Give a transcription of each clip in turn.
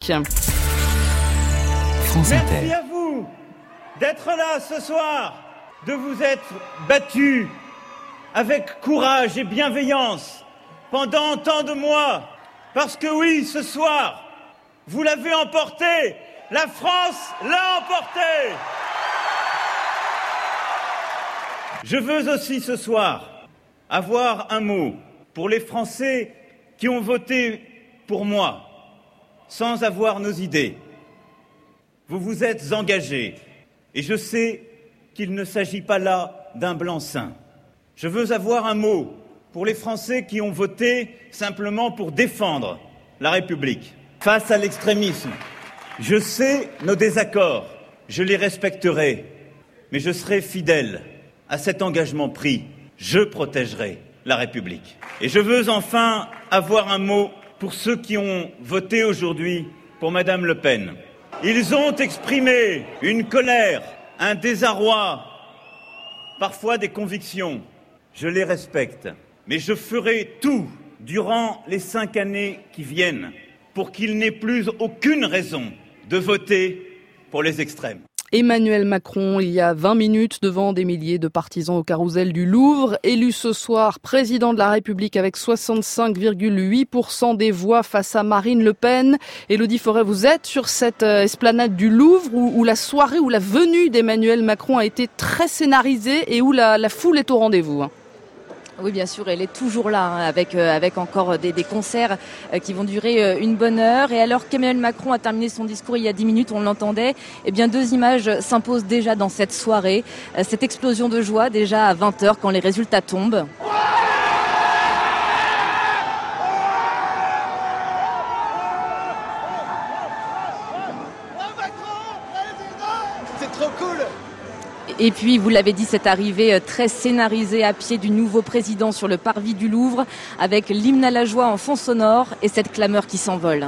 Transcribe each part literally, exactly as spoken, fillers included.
France Inter. Merci à vous d'être là ce soir, de vous être battus avec courage et bienveillance pendant tant de mois. Parce que oui, ce soir, vous l'avez emporté. La France l'a emporté. Je veux aussi ce soir avoir un mot pour les Français qui ont voté pour moi sans avoir nos idées. Vous vous êtes engagés et je sais qu'il ne s'agit pas là d'un blanc-seing. Je veux avoir un mot pour les Français qui ont voté simplement pour défendre la République face à l'extrémisme. Je sais nos désaccords, je les respecterai, mais je serai fidèle à cet engagement pris. Je protégerai la République. Et je veux enfin avoir un mot pour ceux qui ont voté aujourd'hui pour Madame Le Pen. Ils ont exprimé une colère, un désarroi, parfois des convictions. Je les respecte, mais je ferai tout durant les cinq années qui viennent pour qu'il n'ait plus aucune raison de voter pour les extrêmes. Emmanuel Macron, il y a vingt minutes, devant des milliers de partisans au carrousel du Louvre, élu ce soir président de la République avec soixante-cinq virgule huit pour cent des voix face à Marine Le Pen. Élodie Forêt, vous êtes sur cette esplanade du Louvre où, où la soirée, où la venue d'Emmanuel Macron a été très scénarisée et où la, la foule est au rendez-vous. Oui, bien sûr, elle est toujours là, hein, avec euh, avec encore des, des concerts euh, qui vont durer euh, une bonne heure. Et alors qu'Emmanuel Macron a terminé son discours il y a dix minutes, on l'entendait, eh bien deux images s'imposent déjà dans cette soirée. Euh, cette explosion de joie déjà à vingt heures quand les résultats tombent. C'est trop cool! Et puis, vous l'avez dit, cette arrivée très scénarisée à pied du nouveau président sur le parvis du Louvre, avec l'hymne à la joie en fond sonore et cette clameur qui s'envole.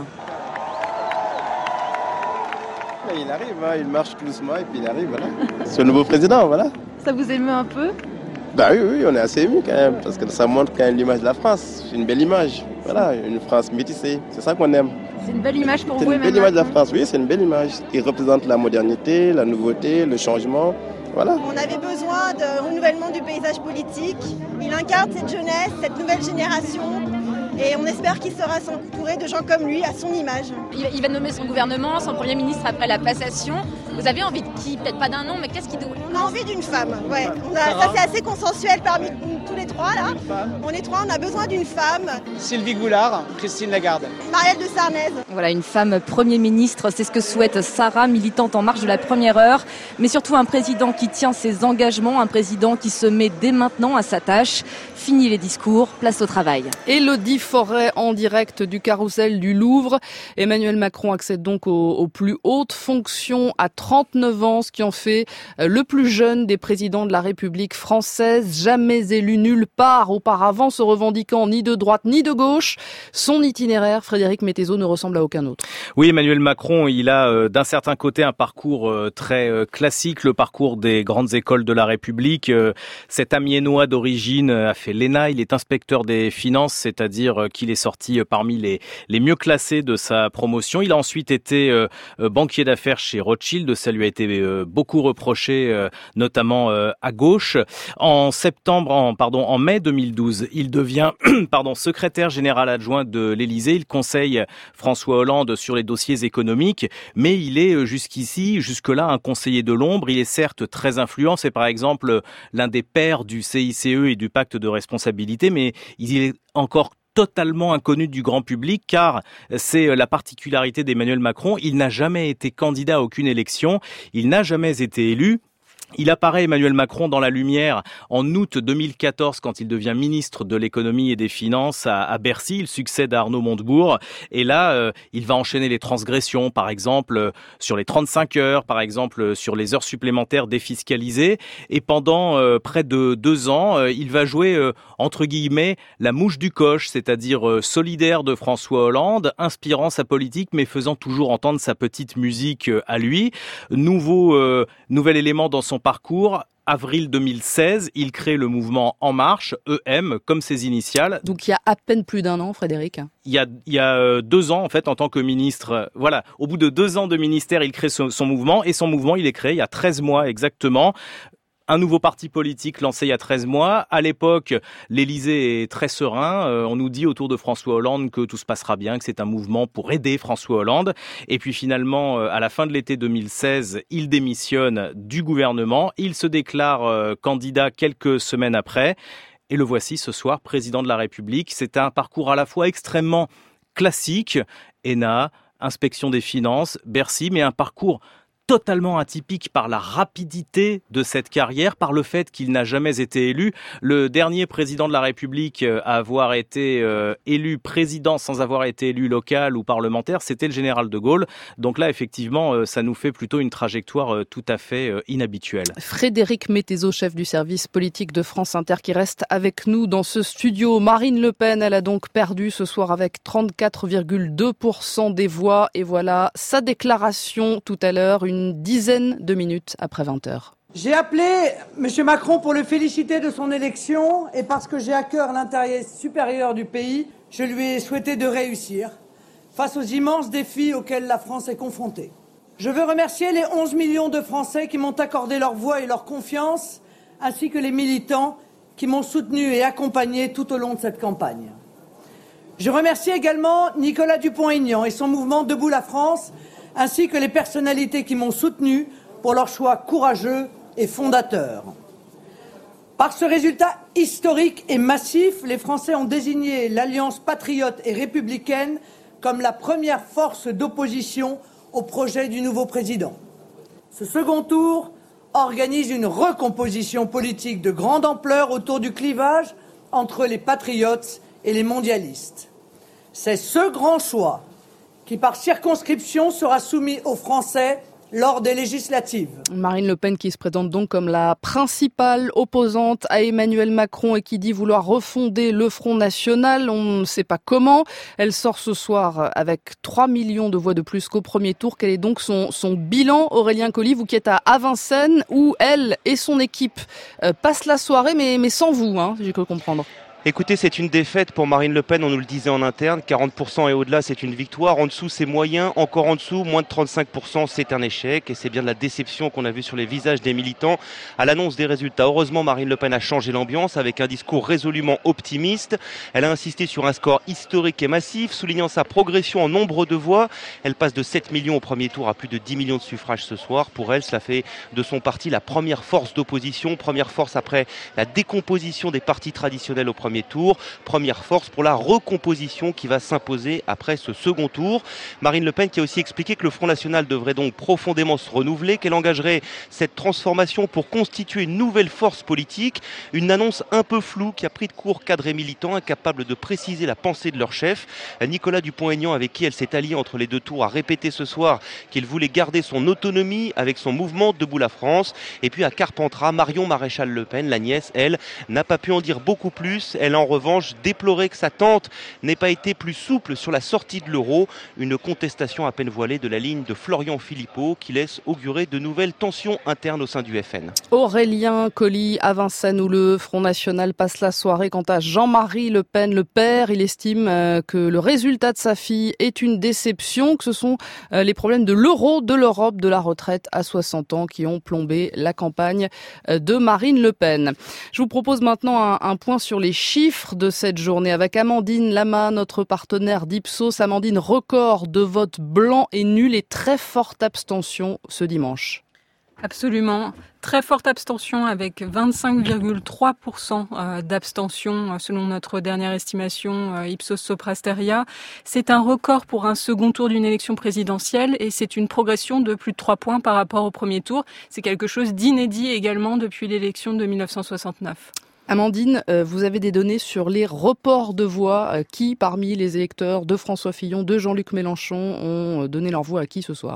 Il arrive, hein, il marche doucement et puis il arrive, voilà. C'est le nouveau président, voilà. Ça vous émeut un peu? Bah oui, oui, on est assez ému quand même, parce que ça montre quand même l'image de la France. C'est une belle image, voilà, une France métissée, c'est ça qu'on aime. C'est une belle image pour c'est vous, une belle image de la France, oui, c'est une belle image. Il représente la modernité, la nouveauté, le changement. Voilà. On avait besoin de renouvellement du paysage politique. Il incarne cette jeunesse, cette nouvelle génération. Et on espère qu'il sera entouré de gens comme lui, à son image. Il va nommer son gouvernement, son Premier ministre après la passation. Vous avez envie de qui? Peut-être pas d'un nom, mais qu'est-ce qui doit... On a envie d'une femme, ouais. On a, ça, c'est assez consensuel parmi tous les trois, là. On est trois, on a besoin d'une femme. Sylvie Goulard, Christine Lagarde. Marielle de Sarnez. Voilà, une femme Premier ministre, c'est ce que souhaite Sarah, militante en marche de la première heure. Mais surtout un président qui tient ses engagements, un président qui se met dès maintenant à sa tâche. Fini les discours, place au travail. Élodie Forêt en direct du carrousel du Louvre. Emmanuel Macron accède donc aux, aux plus hautes fonctions à trente-neuf ans, ce qui en fait le plus jeune des présidents de la République française, jamais élu nulle part auparavant, se revendiquant ni de droite ni de gauche. Son itinéraire, Frédéric Mettezo, ne ressemble à aucun autre. Oui, Emmanuel Macron, il a euh, d'un certain côté un parcours euh, très euh, classique, le parcours des grandes écoles de la République. Euh, cet Amiénois d'origine a fait l'E N A, il est inspecteur des finances, c'est-à-dire qu'il est sorti parmi les, les mieux classés de sa promotion. Il a ensuite été euh, banquier d'affaires chez Rothschild, ça lui a été euh, beaucoup reproché, euh, notamment euh, à gauche. En septembre, en, pardon, en mai deux mille douze, il devient pardon, secrétaire général adjoint de l'Élysée. Il conseille François Hollande sur les dossiers économiques, mais il est jusqu'ici, jusque-là, un conseiller de l'ombre. Il est certes très influent, c'est par exemple l'un des pères du C I C E et du pacte de responsabilité, mais il est encore totalement inconnu du grand public, car c'est la particularité d'Emmanuel Macron. Il n'a jamais été candidat à aucune élection, il n'a jamais été élu. Il apparaît, Emmanuel Macron, dans la lumière en août deux mille quatorze quand il devient ministre de l'économie et des finances à, à Bercy. Il succède à Arnaud Montebourg. Et là, euh, il va enchaîner les transgressions, par exemple, euh, sur les trente-cinq heures, par exemple, euh, sur les heures supplémentaires défiscalisées. Et pendant euh, près de deux ans, euh, il va jouer, euh, entre guillemets, la mouche du coche, c'est-à-dire euh, solidaire de François Hollande, inspirant sa politique, mais faisant toujours entendre sa petite musique euh, à lui. Nouveau, euh, nouvel élément dans son parcours. Avril deux mille seize, il crée le mouvement En Marche, E M, comme ses initiales. Donc il y a à peine plus d'un an, Frédéric. Il y a, il y a deux ans, en fait, en tant que ministre. Voilà, au bout de deux ans de ministère, il crée son, son mouvement. Et son mouvement, il est créé il y a treize mois exactement. Un nouveau parti politique lancé il y a treize mois. À l'époque, l'Élysée est très serein. Euh, on nous dit autour de François Hollande que tout se passera bien, que c'est un mouvement pour aider François Hollande. Et puis finalement, euh, à la fin de l'été deux mille seize, il démissionne du gouvernement. Il se déclare euh, candidat quelques semaines après. Et le voici ce soir, président de la République. C'est un parcours à la fois extrêmement classique, E N A, inspection des finances, Bercy, mais un parcours totalement atypique par la rapidité de cette carrière, par le fait qu'il n'a jamais été élu. Le dernier président de la République à avoir été euh, élu président sans avoir été élu local ou parlementaire, c'était le général de Gaulle. Donc là, effectivement, euh, ça nous fait plutôt une trajectoire euh, tout à fait euh, inhabituelle. Frédéric Mettezo, chef du service politique de France Inter, qui reste avec nous dans ce studio. Marine Le Pen, elle a donc perdu ce soir avec trente-quatre virgule deux pour cent des voix. Et voilà sa déclaration tout à l'heure, une dizaine de minutes après vingt heures. J'ai appelé M. Macron pour le féliciter de son élection et parce que j'ai à cœur l'intérêt supérieur du pays, je lui ai souhaité de réussir face aux immenses défis auxquels la France est confrontée. Je veux remercier les onze millions de Français qui m'ont accordé leur voix et leur confiance, ainsi que les militants qui m'ont soutenu et accompagné tout au long de cette campagne. Je remercie également Nicolas Dupont-Aignan et son mouvement Debout la France, ainsi que les personnalités qui m'ont soutenu pour leur choix courageux et fondateur. Par ce résultat historique et massif, les Français ont désigné l'Alliance patriote et républicaine comme la première force d'opposition au projet du nouveau président. Ce second tour organise une recomposition politique de grande ampleur autour du clivage entre les patriotes et les mondialistes. C'est ce grand choix qui, par circonscription, sera soumis aux Français lors des législatives. Marine Le Pen qui se présente donc comme la principale opposante à Emmanuel Macron et qui dit vouloir refonder le Front National. On ne sait pas comment. Elle sort ce soir avec trois millions de voix de plus qu'au premier tour. Quel est donc son, son bilan, Aurélien Colli, vous qui êtes à Vincennes, où elle et son équipe euh, passent la soirée, mais, mais sans vous, hein, j'ai cru comprendre. Écoutez, c'est une défaite pour Marine Le Pen, on nous le disait en interne, quarante pour cent et au-delà c'est une victoire, en dessous c'est moyen, encore en dessous, moins de trente-cinq pour cent c'est un échec et c'est bien de la déception qu'on a vu sur les visages des militants à l'annonce des résultats. Heureusement Marine Le Pen a changé l'ambiance avec un discours résolument optimiste, elle a insisté sur un score historique et massif, soulignant sa progression en nombre de voix, elle passe de sept millions au premier tour à plus de dix millions de suffrages ce soir, pour elle cela fait de son parti la première force d'opposition, première force après la décomposition des partis traditionnels au premier tour, première force pour la recomposition qui va s'imposer après ce second tour. Marine Le Pen qui a aussi expliqué que le Front National devrait donc profondément se renouveler, qu'elle engagerait cette transformation pour constituer une nouvelle force politique, une annonce un peu floue qui a pris de court cadres et militants, incapables de préciser la pensée de leur chef. Nicolas Dupont-Aignan, avec qui elle s'est alliée entre les deux tours, a répété ce soir qu'il voulait garder son autonomie avec son mouvement Debout la France. Et puis à Carpentras, Marion Maréchal Le Pen, la nièce, elle, n'a pas pu en dire beaucoup plus. Elle en revanche déplorait que sa tante n'ait pas été plus souple sur la sortie de l'euro. Une contestation à peine voilée de la ligne de Florian Philippot qui laisse augurer de nouvelles tensions internes au sein du F N. Aurélien Colli à Vincennes où le Front National passe la soirée. Quant à Jean-Marie Le Pen, le père, il estime que le résultat de sa fille est une déception, que ce sont les problèmes de l'euro, de l'Europe, de la retraite à soixante ans qui ont plombé la campagne de Marine Le Pen. Je vous propose maintenant un, un point sur les chiffres de cette journée avec Amandine Lama, notre partenaire d'Ipsos. Amandine, record de vote blanc et nul et très forte abstention ce dimanche. Absolument. Très forte abstention avec vingt-cinq virgule trois pour cent d'abstention selon notre dernière estimation Ipsos Soprasteria. C'est un record pour un second tour d'une élection présidentielle et c'est une progression de plus de trois points par rapport au premier tour. C'est quelque chose d'inédit également depuis l'élection de dix-neuf cent soixante-neuf. Amandine, vous avez des données sur les reports de voix. Qui, parmi les électeurs de François Fillon, de Jean-Luc Mélenchon, ont donné leur voix à qui ce soir ?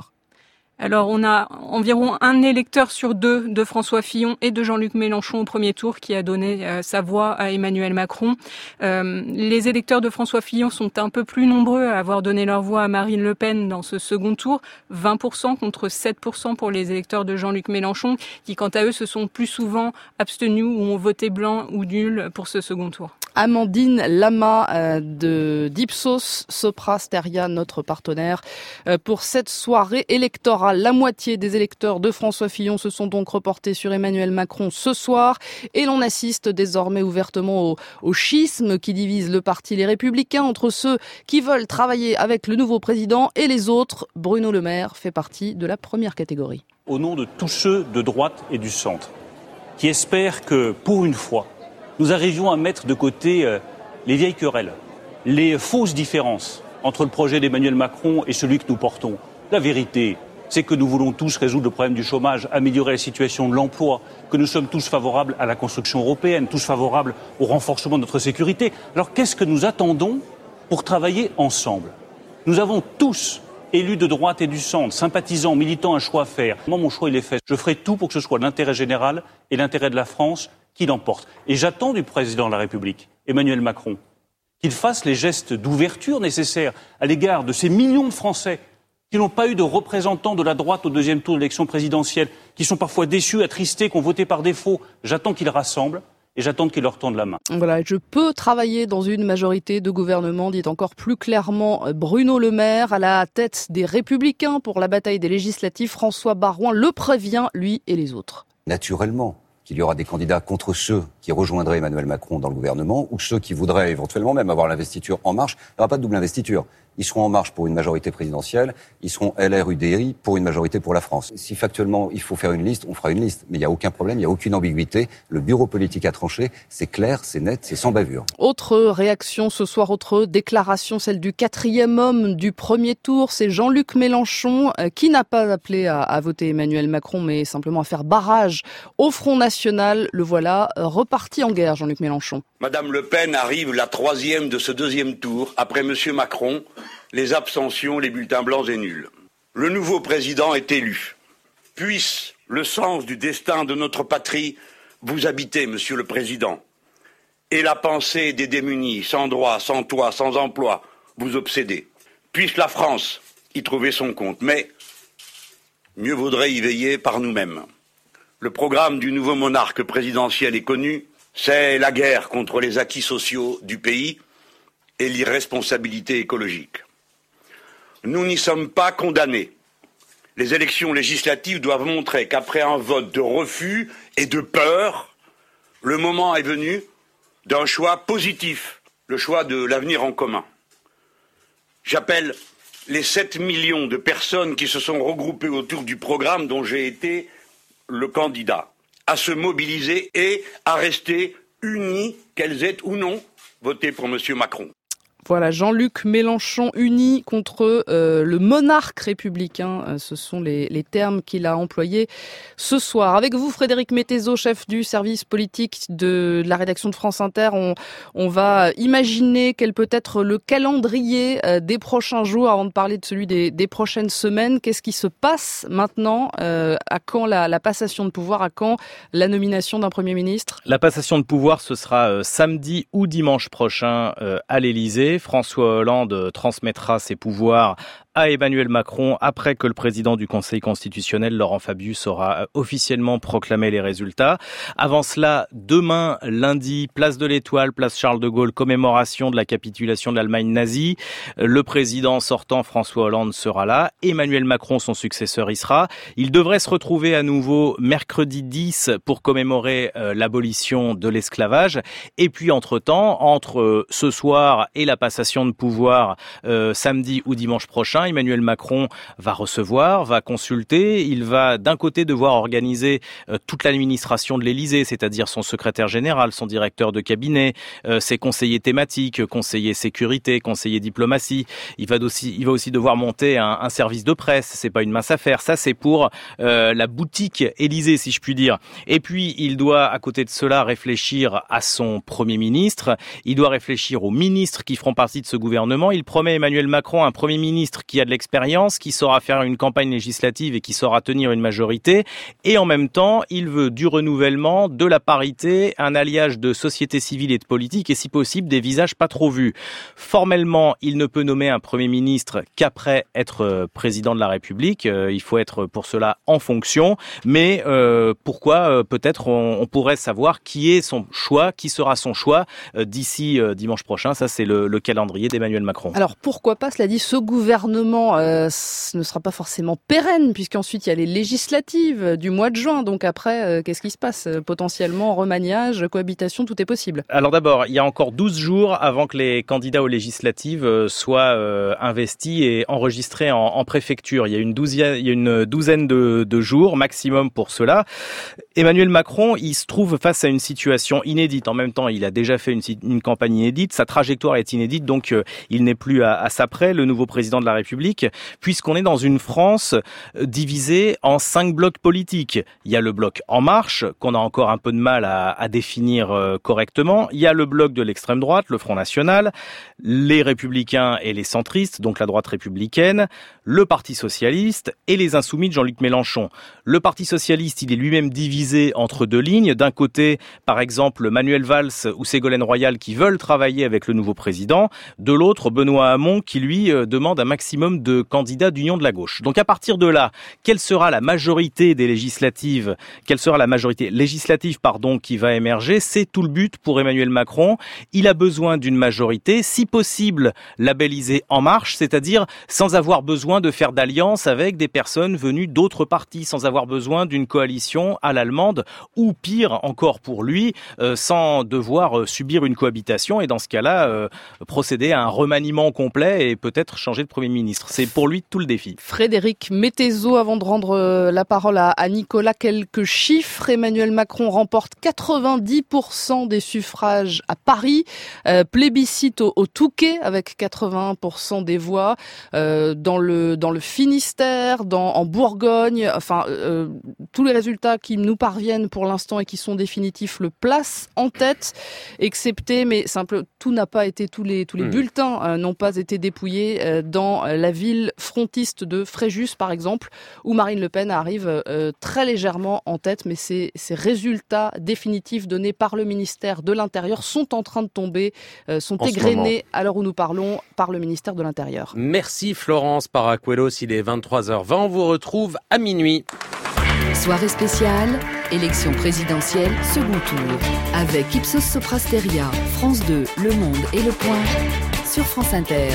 Alors, on a environ un électeur sur deux de François Fillon et de Jean-Luc Mélenchon au premier tour qui a donné euh, sa voix à Emmanuel Macron. Euh, les électeurs de François Fillon sont un peu plus nombreux à avoir donné leur voix à Marine Le Pen dans ce second tour, vingt pour cent contre sept pour cent pour les électeurs de Jean-Luc Mélenchon, qui quant à eux se sont plus souvent abstenus ou ont voté blanc ou nul pour ce second tour. Amandine Lama euh, de d'Ipsos Sopra Steria, notre partenaire, euh, pour cette soirée électorale. La moitié des électeurs de François Fillon se sont donc reportés sur Emmanuel Macron ce soir et l'on assiste désormais ouvertement au, au schisme qui divise le parti Les Républicains entre ceux qui veulent travailler avec le nouveau président et les autres. Bruno Le Maire fait partie de la première catégorie. Au nom de tous ceux de droite et du centre qui espèrent que, pour une fois, nous arrivions à mettre de côté euh, les vieilles querelles, les fausses différences entre le projet d'Emmanuel Macron et celui que nous portons. La vérité, c'est que nous voulons tous résoudre le problème du chômage, améliorer la situation de l'emploi, que nous sommes tous favorables à la construction européenne, tous favorables au renforcement de notre sécurité. Alors qu'est-ce que nous attendons pour travailler ensemble ? Nous avons tous, élus de droite et du centre, sympathisants, militants, un choix à faire. Moi, mon choix, il est fait. Je ferai tout pour que ce soit l'intérêt général et l'intérêt de la France qui l'emporte. Et j'attends du président de la République, Emmanuel Macron, qu'il fasse les gestes d'ouverture nécessaires à l'égard de ces millions de Français qui n'ont pas eu de représentants de la droite au deuxième tour de l'élection présidentielle, qui sont parfois déçus, attristés, qui ont voté par défaut. J'attends qu'il rassemble et j'attends qu'il leur tende la main. Voilà, je peux travailler dans une majorité de gouvernement, dit encore plus clairement Bruno Le Maire, à la tête des Républicains pour la bataille des législatives. François Baroin le prévient, lui et les autres. Naturellement qu'il y aura des candidats contre ceux qui rejoindraient Emmanuel Macron dans le gouvernement ou ceux qui voudraient éventuellement même avoir l'investiture En Marche. Il n'y aura pas de double investiture. Ils seront En Marche pour une majorité présidentielle, ils seront L R U D I pour une majorité pour la France. Si factuellement il faut faire une liste, on fera une liste. Mais il n'y a aucun problème, il n'y a aucune ambiguïté. Le bureau politique a tranché, c'est clair, c'est net, c'est sans bavure. Autre réaction ce soir, autre déclaration, celle du quatrième homme du premier tour, c'est Jean-Luc Mélenchon, qui n'a pas appelé à, à voter Emmanuel Macron, mais simplement à faire barrage au Front National. Le voilà reparti en guerre, Jean-Luc Mélenchon. Madame Le Pen arrive la troisième de ce deuxième tour, après Monsieur Macron, les abstentions, les bulletins blancs et nuls. Le nouveau président est élu. Puisse le sens du destin de notre patrie vous habiter, Monsieur le Président, et la pensée des démunis, sans droit, sans toit, sans emploi, vous obséder. Puisse la France y trouver son compte, mais mieux vaudrait y veiller par nous-mêmes. Le programme du nouveau monarque présidentiel est connu, c'est la guerre contre les acquis sociaux du pays et l'irresponsabilité écologique. Nous n'y sommes pas condamnés. Les élections législatives doivent montrer qu'après un vote de refus et de peur, le moment est venu d'un choix positif, le choix de l'avenir en commun. J'appelle les sept millions de personnes qui se sont regroupées autour du programme dont j'ai été le candidat, à se mobiliser et à rester unis, qu'elles aient ou non voté pour M. Macron. Voilà, Jean-Luc Mélenchon uni contre euh, le monarque républicain. Euh, ce sont les, les termes qu'il a employés ce soir. Avec vous, Frédéric Mettezo, chef du service politique de, de la rédaction de France Inter, on, on va imaginer quel peut être le calendrier euh, des prochains jours avant de parler de celui des, des prochaines semaines. Qu'est-ce qui se passe maintenant euh, À quand la, la passation de pouvoir? À quand la nomination d'un Premier ministre? La passation de pouvoir, ce sera euh, samedi ou dimanche prochain euh, à l'Élysée. François Hollande transmettra ses pouvoirs à Emmanuel Macron après que le président du Conseil constitutionnel, Laurent Fabius, aura officiellement proclamé les résultats. Avant cela, demain, lundi, place de l'Étoile, place Charles de Gaulle, commémoration de la capitulation de l'Allemagne nazie. Le président sortant, François Hollande, sera là. Emmanuel Macron, son successeur, y sera. Il devrait se retrouver à nouveau mercredi dix pour commémorer euh, l'abolition de l'esclavage. Et puis, entre-temps, entre euh, ce soir et la passation de pouvoir euh, samedi ou dimanche prochain, Emmanuel Macron va recevoir, va consulter. Il va d'un côté devoir organiser euh, toute l'administration de l'Élysée, c'est-à-dire son secrétaire général, son directeur de cabinet, euh, ses conseillers thématiques, conseillers sécurité, conseillers diplomatie. Il va aussi, il va aussi devoir monter un, un service de presse. C'est pas une mince affaire. Ça, c'est pour euh, la boutique Élysée, si je puis dire. Et puis, il doit, à côté de cela, réfléchir à son Premier ministre. Il doit réfléchir aux ministres qui feront partie de ce gouvernement. Il promet Emmanuel Macron un Premier ministre qui qui a de l'expérience, qui saura faire une campagne législative et qui saura tenir une majorité. Et en même temps, il veut du renouvellement, de la parité, un alliage de société civile et de politique et si possible des visages pas trop vus. Formellement, il ne peut nommer un Premier ministre qu'après être président de la République. Il faut être pour cela en fonction. Mais euh, pourquoi euh, peut-être on, on pourrait savoir qui est son choix, qui sera son choix euh, d'ici euh, dimanche prochain. Ça, c'est le, le calendrier d'Emmanuel Macron. Alors pourquoi pas, cela dit, ce gouvernement euh, ne sera pas forcément pérenne puisqu'ensuite il y a les législatives du mois de juin. Donc après, euh, qu'est-ce qui se passe ? Potentiellement remaniage, cohabitation, tout est possible. Alors d'abord, il y a encore douze jours avant que les candidats aux législatives soient euh, investis et enregistrés en, en préfecture. Il y a une douzaine, il y a une douzaine de, de jours maximum pour cela. Emmanuel Macron, il se trouve face à une situation inédite. En même temps, il a déjà fait une, une campagne inédite. Sa trajectoire est inédite, donc euh, il n'est plus à, à sa près, le nouveau président de la République, puisqu'on est dans une France divisée en cinq blocs politiques. Il y a le bloc En Marche, qu'on a encore un peu de mal à, à définir euh, correctement. Il y a le bloc de l'extrême droite, le Front National, les Républicains et les centristes, donc la droite républicaine, le Parti Socialiste et les Insoumis de Jean-Luc Mélenchon. Le Parti Socialiste, il est lui-même divisé entre deux lignes. D'un côté, par exemple, Manuel Valls ou Ségolène Royal qui veulent travailler avec le nouveau président. De l'autre, Benoît Hamon qui, lui, demande un maximum de candidats d'union de la gauche. Donc à partir de là, quelle sera la majorité des législatives, quelle sera la majorité législative, pardon, qui va émerger? C'est tout le but pour Emmanuel Macron. Il a besoin d'une majorité, si possible labellisée En Marche, c'est-à-dire sans avoir besoin de faire d'alliance avec des personnes venues d'autres partis, sans avoir besoin d'une coalition à l'allemande, ou pire encore pour lui, euh, sans devoir euh, subir une cohabitation et dans ce cas-là, euh, procéder à un remaniement complet et peut-être changer de Premier ministre. C'est pour lui tout le défi. Frédéric Mettezo, avant de rendre euh, la parole à, à Nicolas, quelques chiffres. Emmanuel Macron remporte quatre-vingt-dix pour cent des suffrages à Paris, euh, plébiscite au, au Touquet avec quatre-vingts pour cent des voix, euh, dans le dans le Finistère, dans en Bourgogne, enfin euh, tous les résultats qui nous parviennent pour l'instant et qui sont définitifs le placent en tête, excepté, mais simple, tout n'a pas été, tous les tous les mmh. bulletins euh, n'ont pas été dépouillés euh, dans la ville frontiste de Fréjus par exemple, où Marine Le Pen arrive euh, très légèrement en tête, mais ces, ces résultats définitifs donnés par le ministère de l'Intérieur sont en train de tomber, euh, sont en égrenés à l'heure où nous parlons par le ministère de l'Intérieur. Merci Florence Paracuelos, il est vingt-trois heures vingt, on vous retrouve à minuit. Soirée spéciale, élection présidentielle, second tour, avec Ipsos Soprasteria, France deux, Le Monde et Le Point, sur France Inter.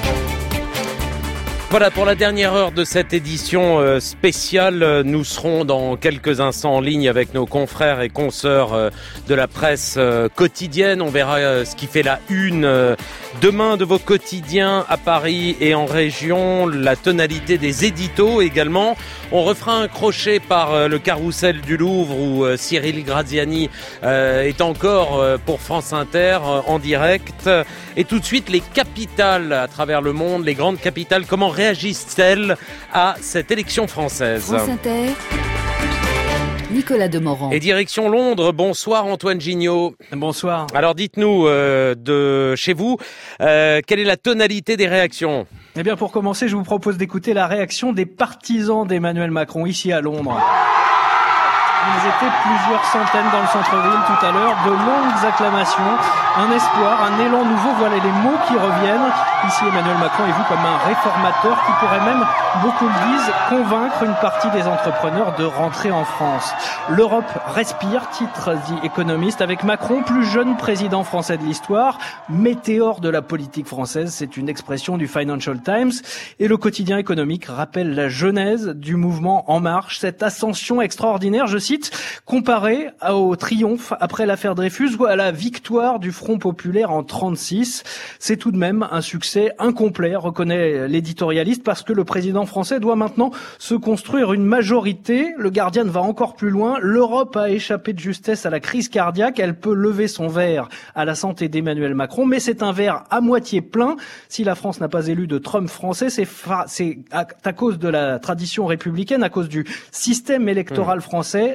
Voilà pour la dernière heure de cette édition spéciale. Nous serons dans quelques instants en ligne avec nos confrères et consoeurs de la presse quotidienne. On verra ce qui fait la une demain de vos quotidiens à Paris et en région, la tonalité des éditos également. On refera un crochet par le carrousel du Louvre où Cyril Graziani est encore pour France Inter en direct. Et tout de suite, les capitales à travers le monde, les grandes capitales, comment réagissent-elles à cette élection française? France Inter, Nicolas Demorand. Et direction Londres, bonsoir Antoine Gignot. Bonsoir. Alors dites-nous, euh, de chez vous, euh, quelle est la tonalité des réactions? Eh bien pour commencer, je vous propose d'écouter la réaction des partisans d'Emmanuel Macron ici à Londres. Ils étaient plusieurs centaines dans le centre-ville tout à l'heure, de longues acclamations, un espoir, un élan nouveau, voilà les mots qui reviennent. Ici, Emmanuel Macron est vu comme un réformateur qui pourrait même, beaucoup le disent, convaincre une partie des entrepreneurs de rentrer en France. L'Europe respire, titre The Economist, avec Macron, plus jeune président français de l'histoire, météore de la politique française, c'est une expression du Financial Times. Et le quotidien économique rappelle la genèse du mouvement En Marche, cette ascension extraordinaire, je cite, comparée au triomphe après l'affaire Dreyfus ou à la victoire du Front populaire en trente-six. C'est tout de même un succès incomplet, reconnaît l'éditorialiste, parce que le président français doit maintenant se construire une majorité. Le Guardian va encore plus loin. L'Europe a échappé de justesse à la crise cardiaque. Elle peut lever son verre à la santé d'Emmanuel Macron, mais c'est un verre à moitié plein. Si la France n'a pas élu de Trump français, c'est, fa- c'est à, à cause de la tradition républicaine, à cause du système électoral mmh. français.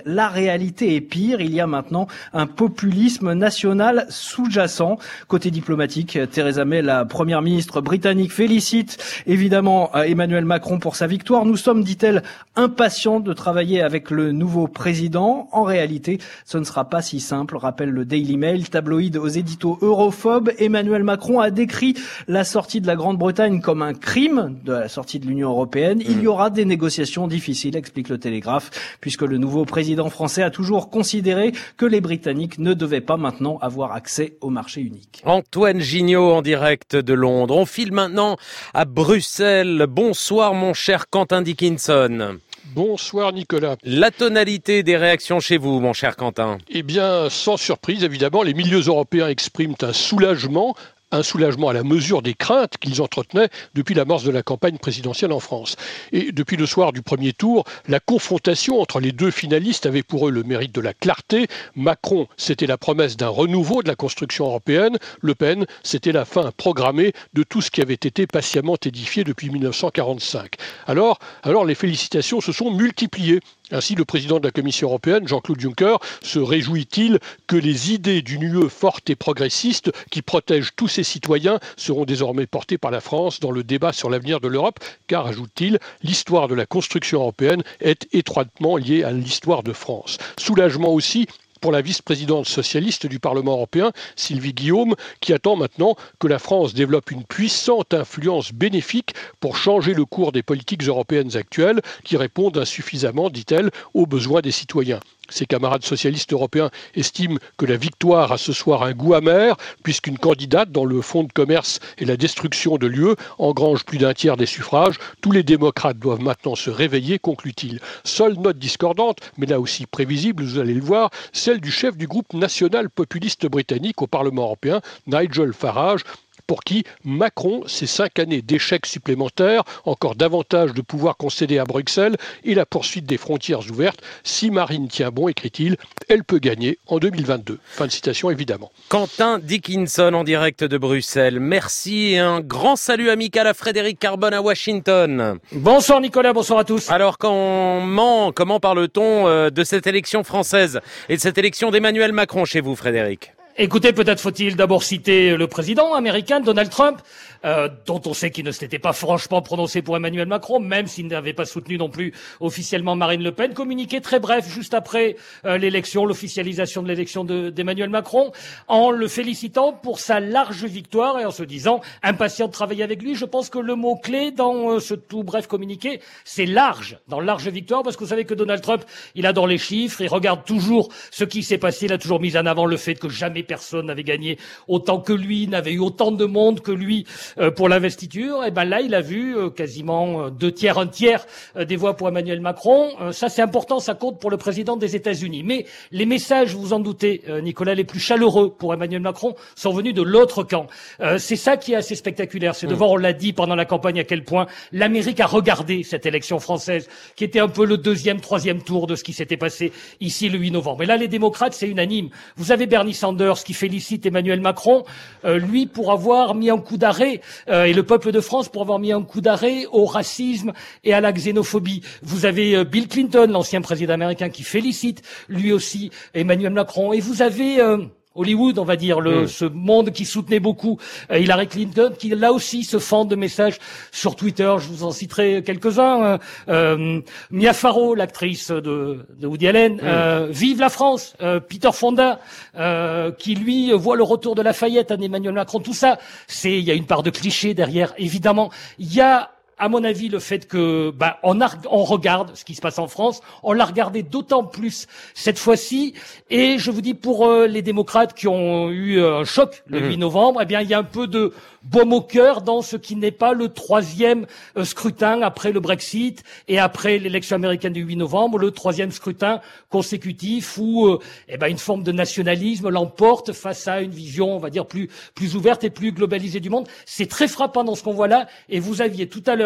la réalité est pire. Il y a maintenant un populisme national sous-jacent. Côté diplomatique, Theresa May, la première ministre britannique, félicite évidemment Emmanuel Macron pour sa victoire. Nous sommes, dit-elle, impatients de travailler avec le nouveau président. En réalité, ce ne sera pas si simple, rappelle le Daily Mail, tabloïd aux éditos europhobes. Emmanuel Macron a décrit la sortie de la Grande-Bretagne comme un crime de la sortie de l'Union européenne. Il y aura des négociations difficiles, explique le Télégraphe, puisque le nouveau président français a toujours considéré que les Britanniques ne devaient pas maintenant avoir accès au marché unique. Antoine Gignot en direct de Londres. On file maintenant à Bruxelles. Bonsoir mon cher Quentin Dickinson. Bonsoir Nicolas. La tonalité des réactions chez vous, mon cher Quentin? Eh bien, sans surprise, évidemment, les milieux européens expriment un soulagement. Un soulagement à la mesure des craintes qu'ils entretenaient depuis l'amorce de la campagne présidentielle en France. Et depuis le soir du premier tour, la confrontation entre les deux finalistes avait pour eux le mérite de la clarté. Macron, c'était la promesse d'un renouveau de la construction européenne. Le Pen, c'était la fin programmée de tout ce qui avait été patiemment édifié depuis mille neuf cent quarante-cinq. Alors, alors les félicitations se sont multipliées. Ainsi, le président de la Commission européenne, Jean-Claude Juncker, se réjouit-il que les idées d'une U E forte et progressiste qui protège tous ses citoyens seront désormais portées par la France dans le débat sur l'avenir de l'Europe, car, ajoute-t-il, l'histoire de la construction européenne est étroitement liée à l'histoire de France. Soulagement aussi pour la vice-présidente socialiste du Parlement européen, Sylvie Guillaume, qui attend maintenant que la France développe une puissante influence bénéfique pour changer le cours des politiques européennes actuelles qui répondent insuffisamment, dit-elle, aux besoins des citoyens. Ses camarades socialistes européens estiment que la victoire a ce soir un goût amer, puisqu'une candidate dans le fonds de commerce et la destruction de l'U E engrange plus d'un tiers des suffrages. Tous les démocrates doivent maintenant se réveiller, conclut-il. Seule note discordante, mais là aussi prévisible, vous allez le voir, celle du chef du groupe national populiste britannique au Parlement européen, Nigel Farage, pour qui Macron, c'est cinq années d'échecs supplémentaires, encore davantage de pouvoir concédé à Bruxelles et la poursuite des frontières ouvertes. Si Marine tient bon, écrit-il, elle peut gagner en deux mille vingt-deux. Fin de citation, évidemment. Quentin Dickinson en direct de Bruxelles. Merci et un grand salut amical à Frédéric Carbone à Washington. Bonsoir Nicolas, bonsoir à tous. Alors comment, comment parle-t-on de cette élection française et de cette élection d'Emmanuel Macron chez vous, Frédéric ? Écoutez, peut-être faut-il d'abord citer le président américain, Donald Trump, euh, dont on sait qu'il ne s'était pas franchement prononcé pour Emmanuel Macron, même s'il n'avait pas soutenu non plus officiellement Marine Le Pen. Communiqué très bref, juste après euh, l'élection, l'officialisation de l'élection de, d'Emmanuel Macron, en le félicitant pour sa large victoire et en se disant impatient de travailler avec lui. Je pense que le mot-clé dans euh, ce tout bref communiqué, c'est large, dans large victoire, parce que vous savez que Donald Trump, il adore les chiffres, il regarde toujours ce qui s'est passé, il a toujours mis en avant le fait que jamais personne n'avait gagné autant que lui, n'avait eu autant de monde que lui euh, pour l'investiture. Et ben là, il a vu euh, quasiment euh, deux tiers, un tiers euh, des voix pour Emmanuel Macron. Euh, ça, c'est important, ça compte pour le président des États-Unis. Mais les messages, vous en doutez, euh, Nicolas, les plus chaleureux pour Emmanuel Macron sont venus de l'autre camp. Euh, c'est ça qui est assez spectaculaire, c'est de voir, on l'a dit pendant la campagne, à quel point l'Amérique a regardé cette élection française, qui était un peu le deuxième, troisième tour de ce qui s'était passé ici le huit novembre. Et là, les démocrates, c'est unanime. Vous avez Bernie Sanders qui félicite Emmanuel Macron, euh, lui pour avoir mis un coup d'arrêt, euh, et le peuple de France pour avoir mis un coup d'arrêt au racisme et à la xénophobie. Vous avez euh, Bill Clinton, l'ancien président américain, qui félicite lui aussi Emmanuel Macron. Et vous avez euh, Hollywood, on va dire, le, mmh. ce monde qui soutenait beaucoup euh, Hillary Clinton, qui là aussi se fend de messages sur Twitter. Je vous en citerai quelques-uns. Euh, euh, Mia Farrow, l'actrice de, de Woody Allen, mmh. euh, Vive la France, euh, Peter Fonda, euh, qui lui voit le retour de Lafayette à Emmanuel Macron. Tout ça, c'est, il y a une part de cliché derrière, évidemment. Il y a, à mon avis, le fait que, bah, on, a, on regarde ce qui se passe en France, on l'a regardé d'autant plus cette fois-ci. Et je vous dis, pour euh, les démocrates qui ont eu un choc le mmh. huit novembre, eh bien, il y a un peu de baume au cœur dans ce qui n'est pas le troisième euh, scrutin après le Brexit et après l'élection américaine du huit novembre, le troisième scrutin consécutif où, euh, eh ben, une forme de nationalisme l'emporte face à une vision, on va dire, plus plus ouverte et plus globalisée du monde. C'est très frappant dans ce qu'on voit là. Et vous aviez tout à l'heure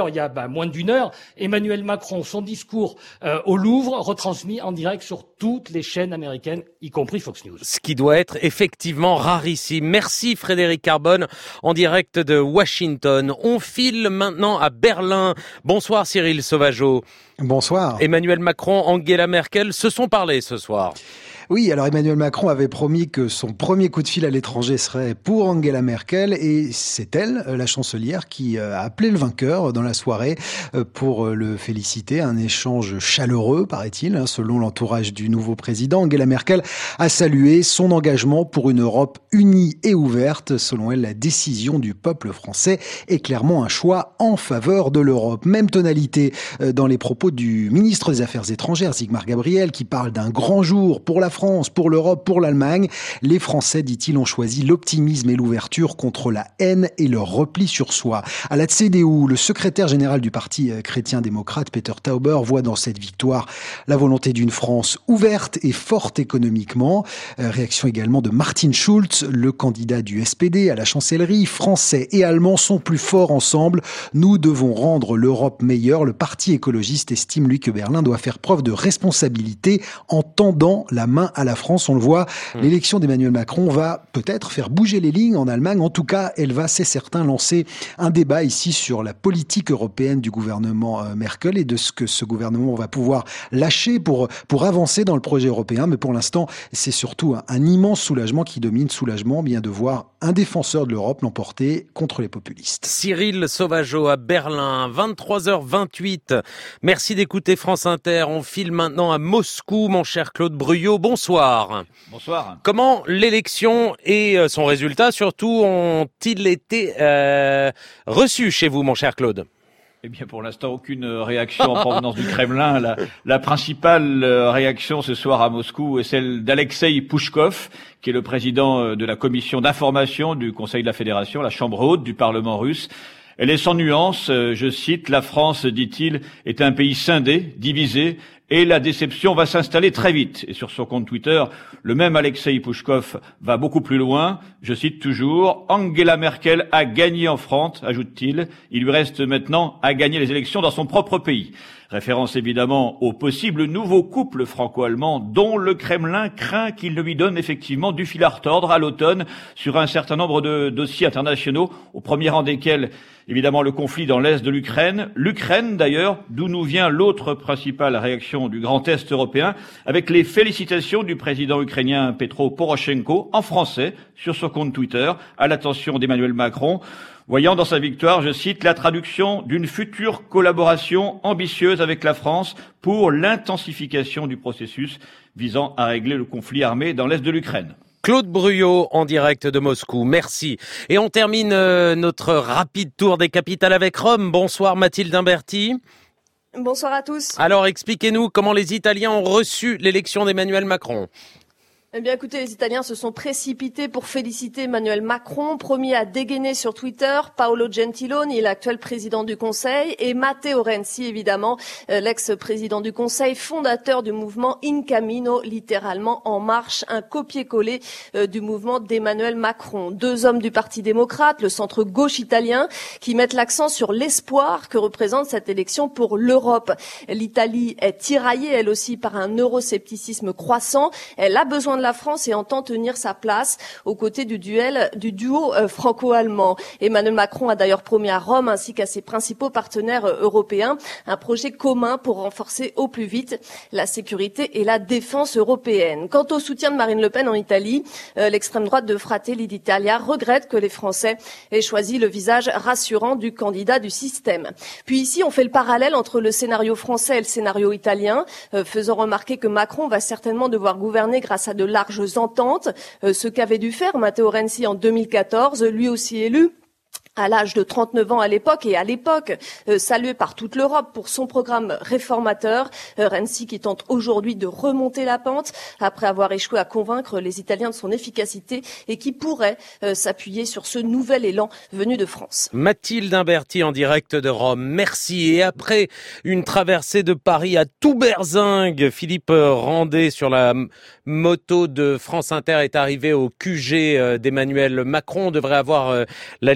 d'ailleurs, il y a bah, moins d'une heure, Emmanuel Macron, son discours euh, au Louvre, retransmis en direct sur toutes les chaînes américaines, y compris Fox News. Ce qui doit être effectivement rarissime. Merci Frédéric Carbone, en direct de Washington. On file maintenant à Berlin. Bonsoir Cyril Sauvageau. Bonsoir. Emmanuel Macron, Angela Merkel se sont parlé ce soir. Oui, alors Emmanuel Macron avait promis que son premier coup de fil à l'étranger serait pour Angela Merkel et c'est elle, la chancelière, qui a appelé le vainqueur dans la soirée pour le féliciter. Un échange chaleureux, paraît-il, selon l'entourage du nouveau président. Angela Merkel a salué son engagement pour une Europe unie et ouverte. Selon elle, la décision du peuple français est clairement un choix en faveur de l'Europe. Même tonalité dans les propos du ministre des Affaires étrangères, Sigmar Gabriel, qui parle d'un grand jour pour la France, pour l'Europe, pour l'Allemagne. Les Français, dit-il, ont choisi l'optimisme et l'ouverture contre la haine et leur repli sur soi. À la C D U, le secrétaire général du Parti chrétien-démocrate, Peter Tauber, voit dans cette victoire la volonté d'une France ouverte et forte économiquement. Réaction également de Martin Schulz, le candidat du S P D à la chancellerie. Français et Allemands sont plus forts ensemble. Nous devons rendre l'Europe meilleure. Le Parti écologiste estime, lui, que Berlin doit faire preuve de responsabilité en tendant la main à la France. On le voit, l'élection d'Emmanuel Macron va peut-être faire bouger les lignes en Allemagne. En tout cas, elle va, c'est certain, lancer un débat ici sur la politique européenne du gouvernement Merkel et de ce que ce gouvernement va pouvoir lâcher pour, pour avancer dans le projet européen. Mais pour l'instant, c'est surtout un, un immense soulagement qui domine. Soulagement, bien de voir un défenseur de l'Europe l'emporter contre les populistes. Cyril Sauvageau à Berlin, vingt-trois heures vingt-huit. Merci d'écouter France Inter. On file maintenant à Moscou, mon cher Claude Bruyot. Bonsoir. Bonsoir. Comment l'élection et son résultat, surtout, ont-ils été euh, reçus chez vous, mon cher Claude ? Eh bien, pour l'instant, aucune réaction en provenance du Kremlin. La, la principale réaction ce soir à Moscou est celle d'Alexei Pouchkov, qui est le président de la commission d'information du Conseil de la Fédération, la chambre haute du Parlement russe. Elle est sans nuance, je cite, « La France, dit-il, est un pays scindé, divisé, et la déception va s'installer très vite ». Et sur son compte Twitter, le même Alexei Pouchkov va beaucoup plus loin. Je cite toujours, « Angela Merkel a gagné en France, ajoute-t-il. Il lui reste maintenant à gagner les élections dans son propre pays ». Référence évidemment au possible nouveau couple franco-allemand dont le Kremlin craint qu'il ne lui donne effectivement du fil à retordre à l'automne sur un certain nombre de dossiers internationaux, au premier rang desquels évidemment le conflit dans l'est de l'Ukraine. L'Ukraine d'ailleurs, d'où nous vient l'autre principale réaction du Grand Est européen, avec les félicitations du président ukrainien Petro Poroshenko en français sur son compte Twitter à l'attention d'Emmanuel Macron, voyant dans sa victoire, je cite, la traduction d'une future collaboration ambitieuse avec la France pour l'intensification du processus visant à régler le conflit armé dans l'est de l'Ukraine. Claude Bruyot en direct de Moscou, merci. Et on termine euh, notre rapide tour des capitales avec Rome. Bonsoir Mathilde Imberti. Bonsoir à tous. Alors expliquez-nous comment les Italiens ont reçu l'élection d'Emmanuel Macron. Eh bien, écoutez, les Italiens se sont précipités pour féliciter Emmanuel Macron, premier à dégainer sur Twitter Paolo Gentiloni, l'actuel président du Conseil, et Matteo Renzi, évidemment, l'ex-président du Conseil, fondateur du mouvement In Cammino, littéralement En Marche, un copier-coller du mouvement d'Emmanuel Macron. Deux hommes du Parti démocrate, le centre-gauche italien, qui mettent l'accent sur l'espoir que représente cette élection pour l'Europe. L'Italie est tiraillée, elle aussi, par un euroscepticisme croissant. Elle a besoin de la France et entend tenir sa place aux côtés du duel du duo euh, franco-allemand. Emmanuel Macron a d'ailleurs promis à Rome ainsi qu'à ses principaux partenaires euh, européens un projet commun pour renforcer au plus vite la sécurité et la défense européenne. Quant au soutien de Marine Le Pen en Italie, euh, l'extrême droite de Fratelli d'Italia regrette que les Français aient choisi le visage rassurant du candidat du système. Puis ici, on fait le parallèle entre le scénario français et le scénario italien, euh, faisant remarquer que Macron va certainement devoir gouverner grâce à de larges ententes, euh, ce qu'avait dû faire Matteo Renzi en deux mille quatorze, lui aussi élu à l'âge de trente-neuf ans à l'époque, et à l'époque euh, salué par toute l'Europe pour son programme réformateur. Euh, Renzi qui tente aujourd'hui de remonter la pente après avoir échoué à convaincre les Italiens de son efficacité et qui pourrait euh, s'appuyer sur ce nouvel élan venu de France. Mathilde Imberti en direct de Rome, merci. Et après une traversée de Paris à Touberzingue, Philippe Randet sur la moto de France Inter est arrivé au Q G d'Emmanuel Macron. On devrait avoir la liaison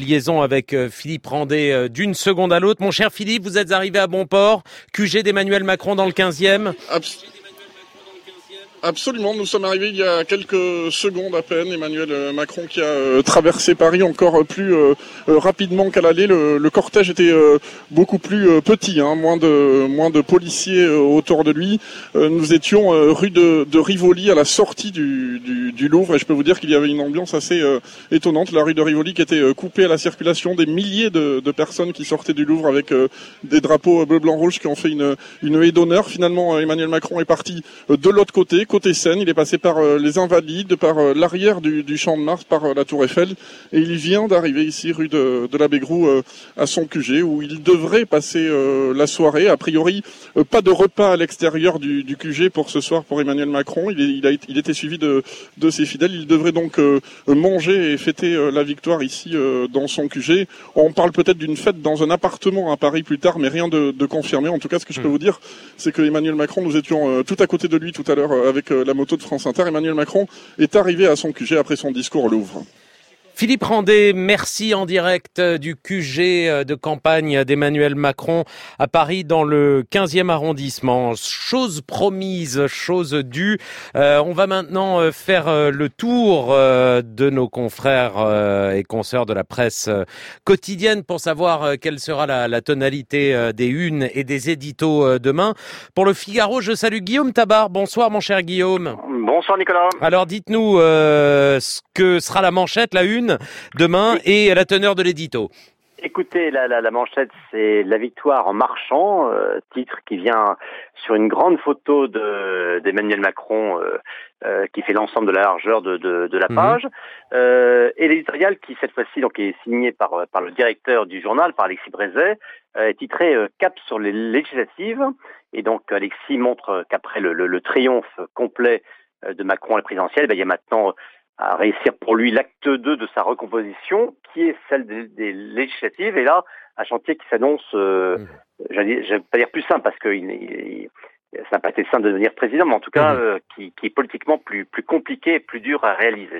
avec Philippe Randet d'une seconde à l'autre. Mon cher Philippe, vous êtes arrivé à bon port, Q G d'Emmanuel Macron dans le quinzième. Abs- Absolument, nous sommes arrivés il y a quelques secondes à peine. Emmanuel Macron qui a euh, traversé Paris encore plus euh, euh, rapidement qu'à l'aller. Le, le cortège était euh, beaucoup plus euh, petit, hein, moins de moins de policiers euh, autour de lui. Euh, nous étions euh, rue de, de Rivoli à la sortie du, du, du Louvre et je peux vous dire qu'il y avait une ambiance assez euh, étonnante. La rue de Rivoli qui était euh, coupée à la circulation, des milliers de, de personnes qui sortaient du Louvre avec euh, des drapeaux bleu, blanc, rouge qui ont fait une, une haie d'honneur. Finalement, Emmanuel Macron est parti euh, de l'autre côté. Côté Seine, il est passé par euh, les Invalides, par euh, l'arrière du, du Champ de Mars, par euh, la Tour Eiffel, et il vient d'arriver ici rue de, de l'Abbé Groux euh, à son Q G, où il devrait passer euh, la soirée. A priori, euh, pas de repas à l'extérieur du, du Q G pour ce soir pour Emmanuel Macron. Il, est, il, a, il était suivi de, de ses fidèles. Il devrait donc euh, manger et fêter euh, la victoire ici euh, dans son Q G. On parle peut-être d'une fête dans un appartement à Paris plus tard, mais rien de, de confirmé. En tout cas, ce que je peux vous dire, c'est que Emmanuel Macron, nous étions euh, tout à côté de lui tout à l'heure euh, avec euh, la moto de France Inter. Emmanuel Macron est arrivé à son Q G après son discours au Louvre. Philippe Randet, merci en direct du Q G de campagne d'Emmanuel Macron à Paris dans le quinzième arrondissement. Chose promise, chose due. Euh, on va maintenant faire le tour de nos confrères et consoeurs de la presse quotidienne pour savoir quelle sera la, la tonalité des unes et des éditos demain. Pour le Figaro, je salue Guillaume Tabar. Bonsoir mon cher Guillaume. Bonsoir Nicolas. Alors dites-nous euh, ce que sera la manchette, la une demain et la teneur de l'édito. Écoutez, la, la, la manchette, c'est la victoire en marchant, euh, titre qui vient sur une grande photo de d'Emmanuel Macron euh, euh, qui fait l'ensemble de la largeur de, de, de la page, mmh. euh, et l'éditorial qui cette fois-ci donc est signé par par le directeur du journal, par Alexis Brézet, euh, est titré euh, Cap sur les législatives, et donc Alexis montre qu'après le, le, le triomphe complet de Macron à la présidentielle, ben, il y a maintenant à réussir pour lui l'acte deux de sa recomposition, qui est celle des, des législatives, et là, un chantier qui s'annonce, euh, mmh. je vais pas dire plus simple, parce que il, il, ça n'a pas été simple de devenir président, mais en tout cas, mmh. euh, qui, qui est politiquement plus, plus compliqué et plus dur à réaliser.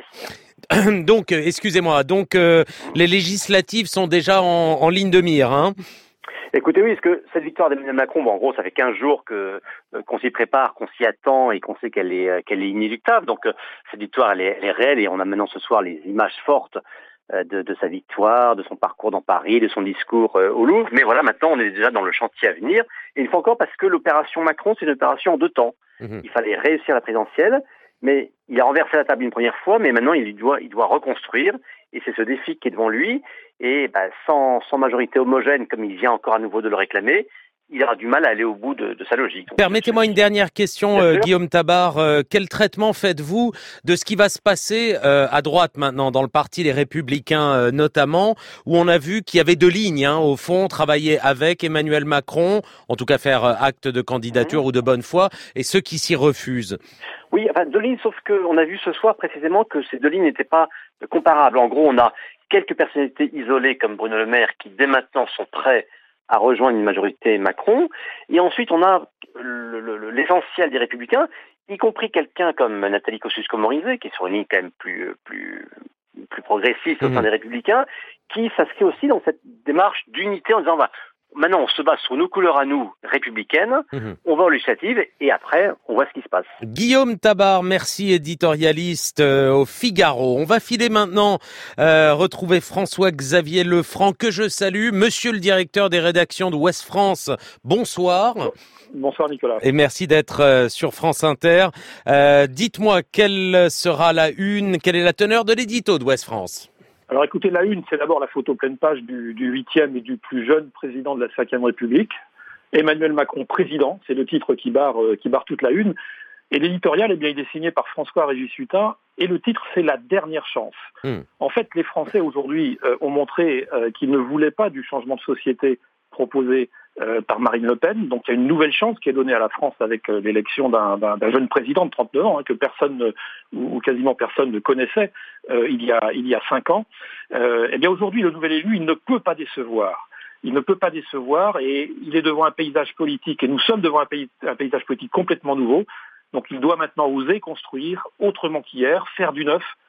Donc, excusez-moi, donc euh, les législatives sont déjà en, en ligne de mire, hein? Écoutez, oui, parce que cette victoire d'Emmanuel Macron, bon, en gros, ça fait quinze jours que euh, qu'on s'y prépare, qu'on s'y attend et qu'on sait qu'elle est euh, qu'elle est inéluctable. Donc, euh, cette victoire, elle est, elle est réelle, et on a maintenant ce soir les images fortes euh, de, de sa victoire, de son parcours dans Paris, de son discours euh, au Louvre. Mais voilà, maintenant, on est déjà dans le chantier à venir. Et une fois encore, parce que l'opération Macron, c'est une opération en deux temps. Mmh. Il fallait réussir la présidentielle, mais il a renversé la table une première fois, mais maintenant, il doit, il doit reconstruire. Et c'est ce défi qui est devant lui. Et bah, sans, sans majorité homogène, comme il vient encore à nouveau de le réclamer, il aura du mal à aller au bout de, de sa logique. Donc, permettez-moi une dernière question, euh, Guillaume Tabar. Euh, quel traitement faites-vous de ce qui va se passer euh, à droite maintenant, dans le parti Les Républicains euh, notamment, où on a vu qu'il y avait deux lignes, hein, au fond, travailler avec Emmanuel Macron, en tout cas faire euh, acte de candidature mmh. ou de bonne foi, et ceux qui s'y refusent? Oui, enfin deux lignes, sauf qu'on a vu ce soir précisément que ces deux lignes n'étaient pas comparables. En gros, on a quelques personnalités isolées comme Bruno Le Maire qui dès maintenant sont prêts à rejoindre une majorité Macron, et ensuite on a le, le, l'essentiel des Républicains, y compris quelqu'un comme Nathalie Kosciusko-Morizet, qui est sur une ligne quand même plus plus plus progressiste au sein mmh. des Républicains, qui s'inscrit aussi dans cette démarche d'unité en disant bah, maintenant on se base sur nos couleurs à nous républicaines, mmh. on va aux législatives et après on voit ce qui se passe. Guillaume Tabar, merci, éditorialiste euh, au Figaro. On va filer maintenant euh, retrouver François-Xavier Lefranc, que je salue, monsieur le directeur des rédactions de Ouest France. Bonsoir. Bonsoir Nicolas. Et merci d'être euh, sur France Inter. Euh, dites-moi, quelle sera la une, quelle est la teneur de l'édito d'Ouest France? Alors écoutez, la une, c'est d'abord la photo pleine page du, du huitième et du plus jeune président de la cinquième République. Emmanuel Macron, président, c'est le titre qui barre, euh, qui barre toute la une. Et l'éditorial, eh bien, il est signé par François-Régis Hutin, et le titre, c'est La dernière chance. Mmh. En fait, les Français, aujourd'hui, euh, ont montré euh, qu'ils ne voulaient pas du changement de société proposé euh, par Marine Le Pen. Donc il y a une nouvelle chance qui est donnée à la France avec euh, l'élection d'un, d'un, d'un jeune président de trente-neuf ans, hein, que personne ne, ou, ou quasiment personne ne connaissait euh, il y a il y a cinq ans. Euh, eh bien aujourd'hui, le nouvel élu, il ne peut pas décevoir. Il ne peut pas décevoir, et il est devant un paysage politique, et nous sommes devant un, pays, un paysage politique complètement nouveau. Donc il doit maintenant oser construire autrement qu'hier, faire du neuf,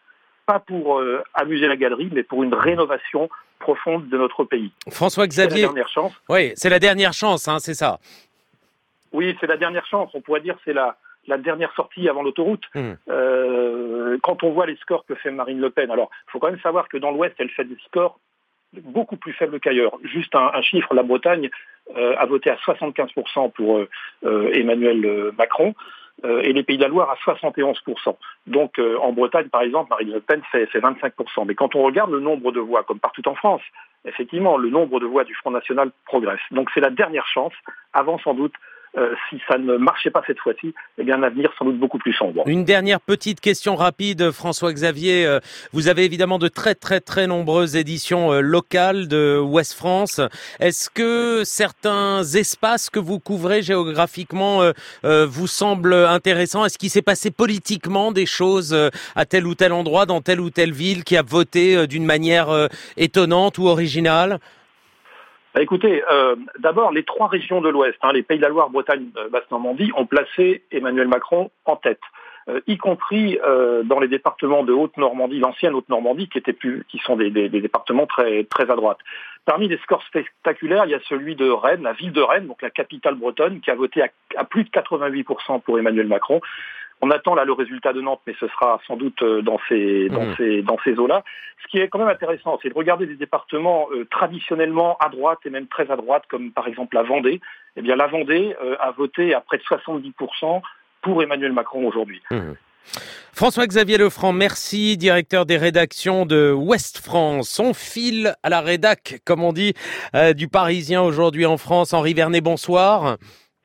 pas pour euh, amuser la galerie, mais pour une rénovation profonde de notre pays. François-Xavier, c'est la dernière chance. Oui, c'est la dernière chance, hein, c'est ça. Oui, c'est la dernière chance. On pourrait dire que c'est la, la dernière sortie avant l'autoroute. Mmh. Euh, quand on voit les scores que fait Marine Le Pen, alors il faut quand même savoir que dans l'Ouest, elle fait des scores beaucoup plus faibles qu'ailleurs. Juste un, un chiffre, la Bretagne euh, a voté à soixante-quinze pour cent pour euh, euh, Emmanuel Macron euh, et les Pays de la Loire à soixante et onze pour cent. Donc euh, en Bretagne, par exemple, Marine Le Pen fait, fait vingt-cinq pour cent. Mais quand on regarde le nombre de voix, comme partout en France, effectivement, le nombre de voix du Front National progresse. Donc c'est la dernière chance, avant sans doute, Euh, si ça ne marchait pas cette fois-ci, eh bien un avenir sans doute beaucoup plus sombre. Une dernière petite question rapide, François-Xavier. Euh, vous avez évidemment de très très très nombreuses éditions euh, locales de Ouest France. Est-ce que certains espaces que vous couvrez géographiquement euh, euh, vous semblent intéressants? Est-ce qu'il s'est passé politiquement des choses euh, à tel ou tel endroit, dans telle ou telle ville, qui a voté euh, d'une manière euh, étonnante ou originale? Bah écoutez, euh, d'abord, les trois régions de l'Ouest, hein, les Pays de la Loire, Bretagne, euh, Basse-Normandie, ont placé Emmanuel Macron en tête, euh, y compris euh, dans les départements de Haute-Normandie, l'ancienne Haute-Normandie, qui étaient plus, qui sont des, des, des départements très, très à droite. Parmi les scores spectaculaires, il y a celui de Rennes, la ville de Rennes, donc la capitale bretonne, qui a voté à, à plus de quatre-vingt-huit pour cent pour Emmanuel Macron. On attend là le résultat de Nantes, mais ce sera sans doute dans ces dans mmh. ces dans ces eaux-là. Ce qui est quand même intéressant, c'est de regarder des départements euh, traditionnellement à droite et même très à droite, comme par exemple la Vendée. Eh bien, la Vendée euh, a voté à près de soixante-dix pour cent pour Emmanuel Macron aujourd'hui. Mmh. François-Xavier Lefranc, merci, directeur des rédactions de Ouest France. On file à la rédac, comme on dit, euh, du Parisien aujourd'hui en France. Henri Vernet, bonsoir.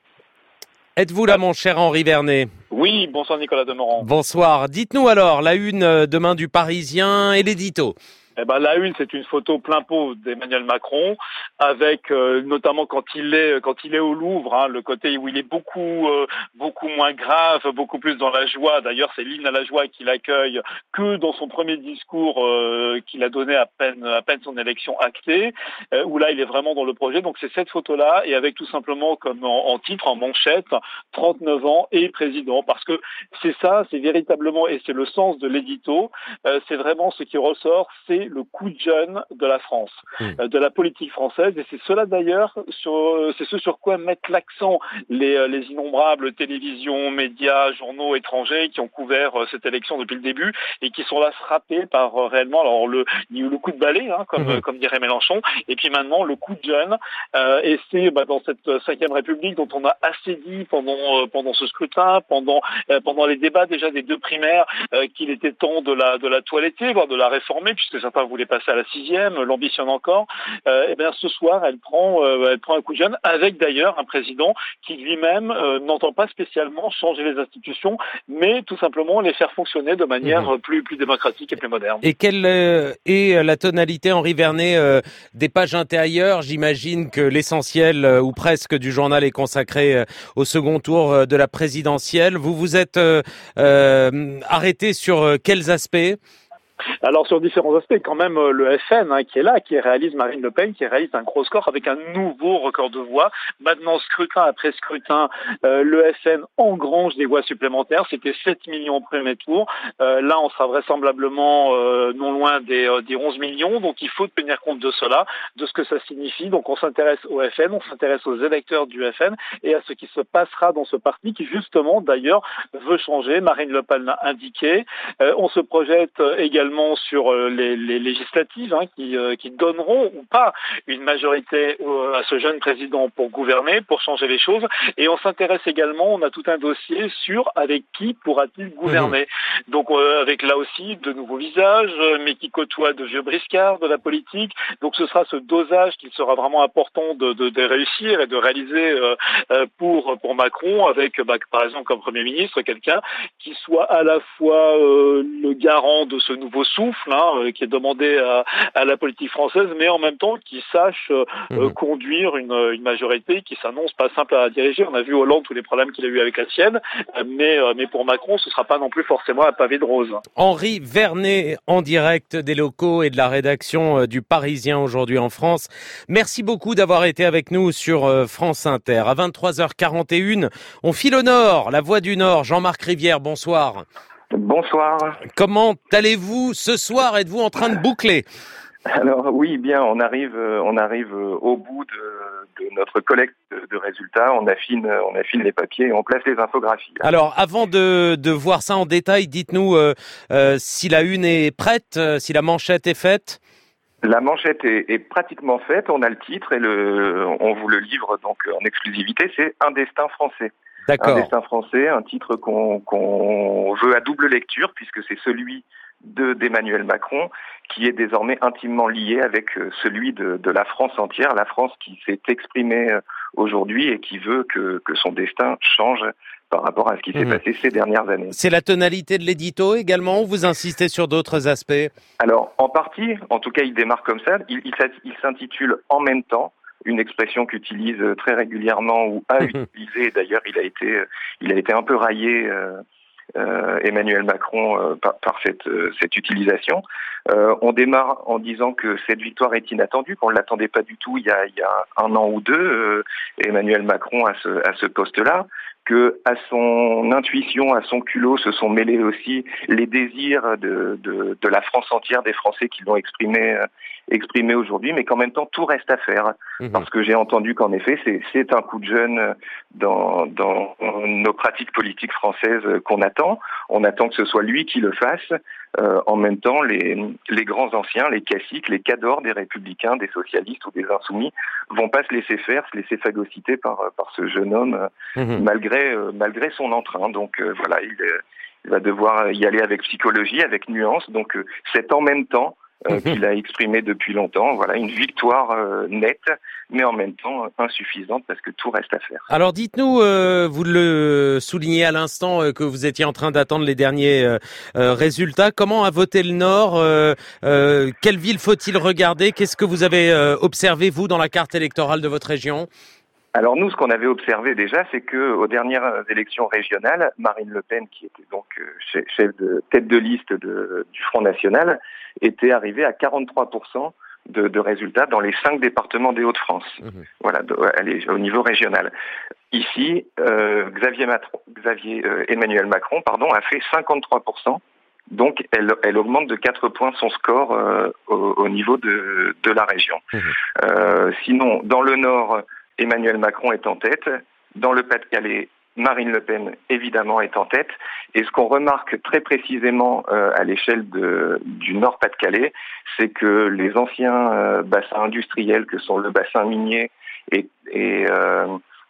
Êtes-vous là, mon cher Henri Vernet? Oui, bonsoir Nicolas Demorand. Bonsoir. Dites-nous alors, la une demain du Parisien et l'édito. Eh ben, la une, c'est une photo plein pot d'Emmanuel Macron, avec euh, notamment quand il est quand il est au Louvre, hein, le côté où il est beaucoup euh, beaucoup moins grave, beaucoup plus dans la joie. D'ailleurs, c'est l'hymne à la joie qu'il accueille que dans son premier discours euh, qu'il a donné à peine à peine son élection actée, euh, où là il est vraiment dans le projet. Donc c'est cette photo-là, et avec tout simplement comme en, en titre, en manchette, trente-neuf ans et président, parce que c'est ça, c'est véritablement, et c'est le sens de l'édito, euh, c'est vraiment ce qui ressort, c'est le coup de jeune de la France, mmh. de la politique française, et c'est cela d'ailleurs, sur, c'est ce sur quoi mettent l'accent les, les innombrables télévisions, médias, journaux étrangers qui ont couvert cette élection depuis le début et qui sont là frappés par réellement, alors le, il y a eu le coup de balai, hein, comme, mmh. comme dirait Mélenchon, et puis maintenant le coup de jeune, euh, et c'est bah, dans cette cinquième République dont on a assez dit pendant pendant ce scrutin, pendant euh, pendant les débats déjà des deux primaires, euh, qu'il était temps de la de la toiletter, voire de la réformer, puisque ça certains voulaient passer à la sixième, l'ambitionne encore. Euh, et bien ce soir, elle prend, euh, elle prend un coup de jeune, avec d'ailleurs un président qui lui-même euh, n'entend pas spécialement changer les institutions, mais tout simplement les faire fonctionner de manière mmh. plus plus démocratique et plus moderne. Et quelle euh, est la tonalité, Henri Vernet, euh, des pages intérieures? J'imagine que l'essentiel euh, ou presque du journal est consacré euh, au second tour euh, de la présidentielle. Vous vous êtes euh, euh, arrêté sur euh, quels aspects? Alors sur différents aspects, quand même le F N hein, qui est là, qui réalise Marine Le Pen, qui réalise un gros score avec un nouveau record de voix. Maintenant, scrutin après scrutin, euh, le F N engrange des voix supplémentaires. C'était sept millions au premier tour. Euh, là, on sera vraisemblablement euh, non loin des, euh, des onze millions. Donc il faut tenir compte de cela, de ce que ça signifie. Donc on s'intéresse au F N, on s'intéresse aux électeurs du F N et à ce qui se passera dans ce parti qui justement d'ailleurs veut changer. Marine Le Pen l'a indiqué. Euh, on se projette également sur les, les législatives hein, qui, euh, qui donneront ou pas une majorité euh, à ce jeune président pour gouverner, pour changer les choses. Et on s'intéresse également, on a tout un dossier sur avec qui pourra-t-il gouverner. Mmh. Donc euh, avec là aussi de nouveaux visages, mais qui côtoient de vieux briscards de la politique. Donc ce sera ce dosage qu'il sera vraiment important de, de, de réussir et de réaliser euh, pour, pour Macron, avec bah, par exemple comme Premier ministre, quelqu'un qui soit à la fois euh, le garant de ce nouveau souffle hein, qui est demandé à, à la politique française, mais en même temps qui sache euh, mmh. conduire une, une majorité qui s'annonce pas simple à diriger. On a vu Hollande tous les problèmes qu'il a eu avec la sienne, mais, euh, mais pour Macron, ce sera pas non plus forcément un pavé de rose. Henri Vernet, en direct des locaux et de la rédaction du Parisien aujourd'hui en France. Merci beaucoup d'avoir été avec nous sur France Inter. À vingt-trois heures quarante et une, on file au nord, la voie du Nord. Jean-Marc Rivière, bonsoir. Bonsoir. Comment allez-vous ce soir? Êtes-vous en train de boucler? Alors oui, bien, on arrive, on arrive au bout de, de notre collecte de résultats. On affine, on affine les papiers et on place les infographies. Alors, avant de, de voir ça en détail, dites-nous euh, euh, si la une est prête, euh, si la manchette est faite. La manchette est, est pratiquement faite. On a le titre et le, on vous le livre donc en exclusivité. C'est Un destin français. D'accord. Un destin français, un titre qu'on, qu'on veut à double lecture puisque c'est celui de d'Emmanuel Macron qui est désormais intimement lié avec celui de, de la France entière, la France qui s'est exprimée aujourd'hui et qui veut que, que son destin change par rapport à ce qui s'est mmh. passé ces dernières années. C'est la tonalité de l'édito également ou vous insistez sur d'autres aspects? Alors, en partie, en tout cas il démarre comme ça, il, il, il s'intitule « En même temps », une expression qu'utilise très régulièrement ou a utilisé, d'ailleurs il a été, il a été un peu raillé euh, Euh, Emmanuel Macron euh, par, par cette, euh, cette utilisation. Euh, on démarre en disant que cette victoire est inattendue, qu'on ne l'attendait pas du tout il y a, il y a un an ou deux, euh, Emmanuel Macron à ce, à ce poste-là, que à son intuition, à son culot se sont mêlés aussi les désirs de, de, de la France entière, des Français qui l'ont exprimé, euh, exprimé aujourd'hui, mais qu'en même temps tout reste à faire. Mmh. Parce que j'ai entendu qu'en effet c'est, c'est un coup de jeune dans, dans nos pratiques politiques françaises qu'on attend. On attend que ce soit lui qui le fasse. Euh, en même temps, les, les grands anciens, les caciques, les cadors des républicains, des socialistes ou des insoumis vont pas se laisser faire, se laisser phagocyter par, par ce jeune homme, mmh. malgré, euh, malgré son entrain. Donc euh, voilà, il, il va devoir y aller avec psychologie, avec nuance. Donc euh, c'est en même temps Euh, mmh. qu'il a exprimé depuis longtemps. Voilà, une victoire euh, nette, mais en même temps euh, insuffisante parce que tout reste à faire. Alors dites-nous, euh, vous le soulignez à l'instant euh, que vous étiez en train d'attendre les derniers euh, euh, résultats. Comment a voté le Nord euh, euh, Quelle ville faut-il regarder? Qu'est-ce que vous avez euh, observé, vous, dans la carte électorale de votre région? Alors nous, ce qu'on avait observé déjà, c'est que aux dernières élections régionales, Marine Le Pen, qui était donc chef de tête de liste de, du Front National, était arrivée à quarante-trois pour cent de, de résultats dans les cinq départements des Hauts-de-France. Mmh. Voilà, de, elle est au niveau régional. Ici, euh, Xavier, Matron, Xavier euh, Emmanuel Macron, pardon, a fait cinquante-trois pour cent. Donc, elle, elle augmente de quatre points son score euh, au, au niveau de, de la région. Mmh. Euh, sinon, dans le Nord, Emmanuel Macron est en tête. Dans le Pas-de-Calais, Marine Le Pen, évidemment, est en tête. Et ce qu'on remarque très précisément euh, à l'échelle de, du Nord-Pas-de-Calais, c'est que les anciens euh, bassins industriels, que sont le bassin minier et, et, euh,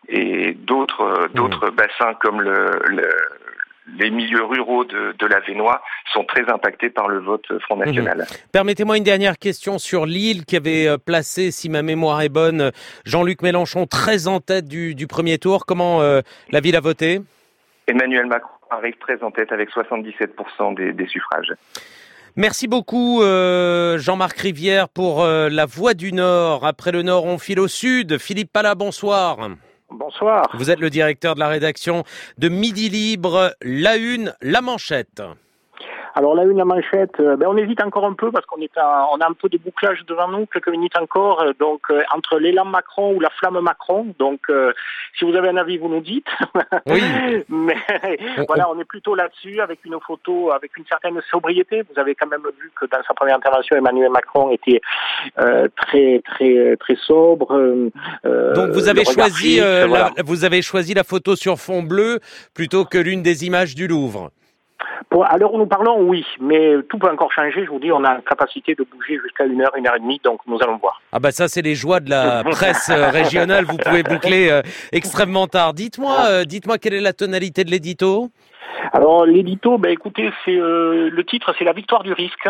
et d'autres, d'autres mmh. bassins comme le, le, les milieux ruraux de, de l'Avesnois, sont très impactés par le vote Front National. Mmh. Permettez-moi une dernière question sur Lille, qui avait placé, si ma mémoire est bonne, Jean-Luc Mélenchon très en tête du, du premier tour. Comment euh, la ville a voté? Emmanuel Macron arrive très en tête avec soixante-dix-sept pour cent des, des suffrages. Merci beaucoup euh, Jean-Marc Rivière pour euh, La Voix du Nord. Après le Nord, on file au Sud. Philippe Pallat, bonsoir. Bonsoir. Vous êtes le directeur de la rédaction de Midi Libre. La Une, la manchette. Alors la une, la manchette, euh, ben on hésite encore un peu parce qu'on est à, on a un peu de bouclage devant nous, quelques minutes encore, euh, donc euh, entre l'élan Macron ou la flamme Macron. Donc euh, si vous avez un avis, vous nous dites. Oui. Mais voilà, on est plutôt là-dessus avec une photo avec une certaine sobriété. Vous avez quand même vu que dans sa première intervention, Emmanuel Macron était euh, très très très sobre. Euh, donc vous avez choisi, fixe, euh, voilà. la, vous avez choisi la photo sur fond bleu plutôt que l'une des images du Louvre. Pour, à l'heure où nous parlons, oui, mais tout peut encore changer. Je vous dis, on a la capacité de bouger jusqu'à une heure, une heure et demie, donc nous allons voir. Ah bah ça, c'est les joies de la presse régionale. Vous pouvez boucler euh, extrêmement tard. Dites-moi, euh, dites-moi quelle est la tonalité de l'édito? Alors l'édito, ben écoutez, c'est euh, le titre, c'est la victoire du risque.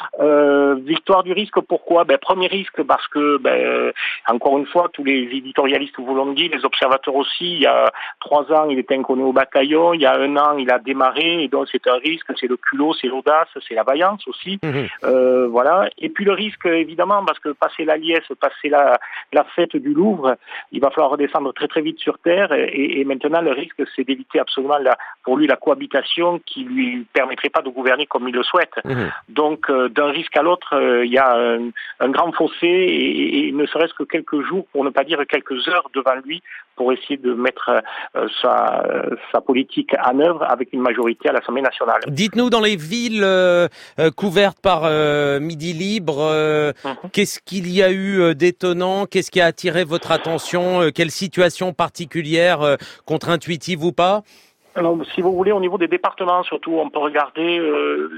Euh, victoire du risque, pourquoi? Ben, premier risque parce que, ben, encore une fois, tous les éditorialistes vous l'ont dit, les observateurs aussi, il y a trois ans, il était inconnu au bataillon, il y a un an, il a démarré, et donc c'est un risque, c'est le culot, c'est l'audace, c'est la vaillance aussi. Mmh. Euh, voilà. Et puis le risque, évidemment, parce que passer la liesse, passer la, la fête du Louvre, il va falloir redescendre très très vite sur Terre, et, et maintenant le risque, c'est d'éviter absolument la, pour lui la cohabitation qui lui permettrait pas de gouverner comme il le souhaite. Mmh. Donc, euh, euh, d'un risque à l'autre, euh, il y a un, un grand fossé et, et ne serait-ce que quelques jours, pour ne pas dire quelques heures devant lui, pour essayer de mettre euh, sa, sa politique en œuvre avec une majorité à l'Assemblée nationale. Dites-nous, dans les villes euh, euh, couvertes par euh, Midi Libre, euh, mmh. qu'est-ce qu'il y a eu euh, d'étonnant? Qu'est-ce qui a attiré votre attention? euh, Quelle situation particulière, euh, contre-intuitive ou pas? Alors, si vous voulez, au niveau des départements, surtout, on peut regarder... Euh,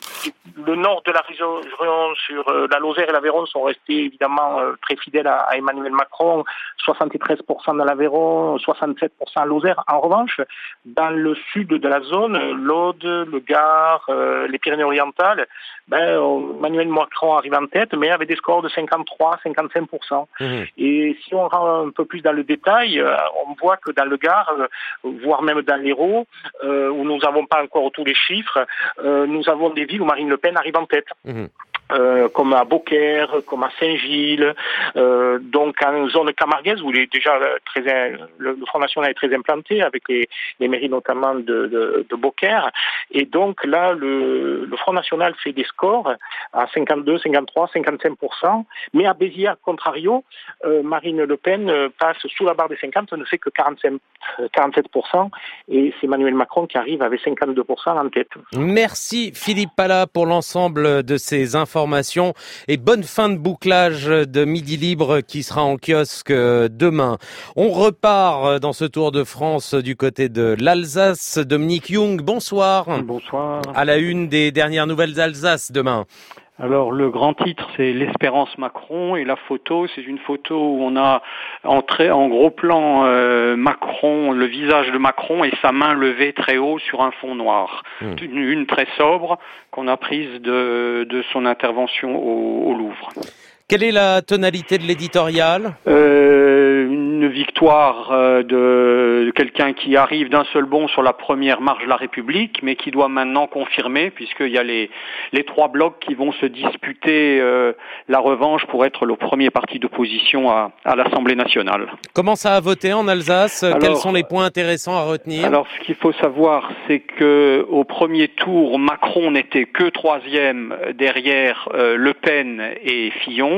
le nord de la région sur euh, la Lozère et l'Aveyron sont restés évidemment euh, très fidèles à, à Emmanuel Macron, soixante-treize pour cent dans l'Aveyron, soixante-sept pour cent à Lozère. En revanche, dans le sud de la zone, l'Aude, le Gard, euh, les Pyrénées-Orientales, ben, Emmanuel Macron arrive en tête, mais avec des scores de cinquante-trois à cinquante-cinq pour cent. Mmh. Et si on rentre un peu plus dans le détail, euh, on voit que dans le Gard, euh, voire même dans l'Hérault, euh, où nous n'avons pas encore tous les chiffres, euh, nous avons des villes où Marine Le Pen arrive en tête. Mmh. Euh, comme à Beaucaire, comme à Saint-Gilles, euh, donc en zone camarguaise où il est déjà très, le, le Front National est très implanté avec les, les mairies notamment de, de, de Beaucaire, et donc là le, le Front National fait des scores à cinquante-deux, cinquante-trois, cinquante-cinq pour cent, mais à Béziers, à contrario, euh, Marine Le Pen passe sous la barre des cinquante, ne fait que quarante-cinq, quarante-sept pour cent, et c'est Emmanuel Macron qui arrive avec cinquante-deux pour cent en tête. Merci Philippe Pallat pour l'ensemble de ces informations. Et bonne fin de bouclage de Midi Libre qui sera en kiosque demain. On repart dans ce Tour de France du côté de l'Alsace. Dominique Young, bonsoir. Bonsoir. À la une des dernières nouvelles d'Alsace demain. Alors le grand titre c'est l'Espérance Macron et la photo c'est une photo où on a en, très, en gros plan euh, Macron, le visage de Macron et sa main levée très haut sur un fond noir. Mmh. Une, une très sobre qu'on a prise de, de son intervention au, au Louvre. Quelle est la tonalité de l'éditorial ? euh, Une victoire euh, de, de quelqu'un qui arrive d'un seul bond sur la première marche de la République, mais qui doit maintenant confirmer, puisqu'il y a les, les trois blocs qui vont se disputer euh, la revanche pour être le premier parti d'opposition à, à l'Assemblée nationale. Comment ça a voté en Alsace ? Alors, quels sont les points intéressants à retenir ? Alors, ce qu'il faut savoir, c'est que au premier tour, Macron n'était que troisième derrière euh, Le Pen et Fillon.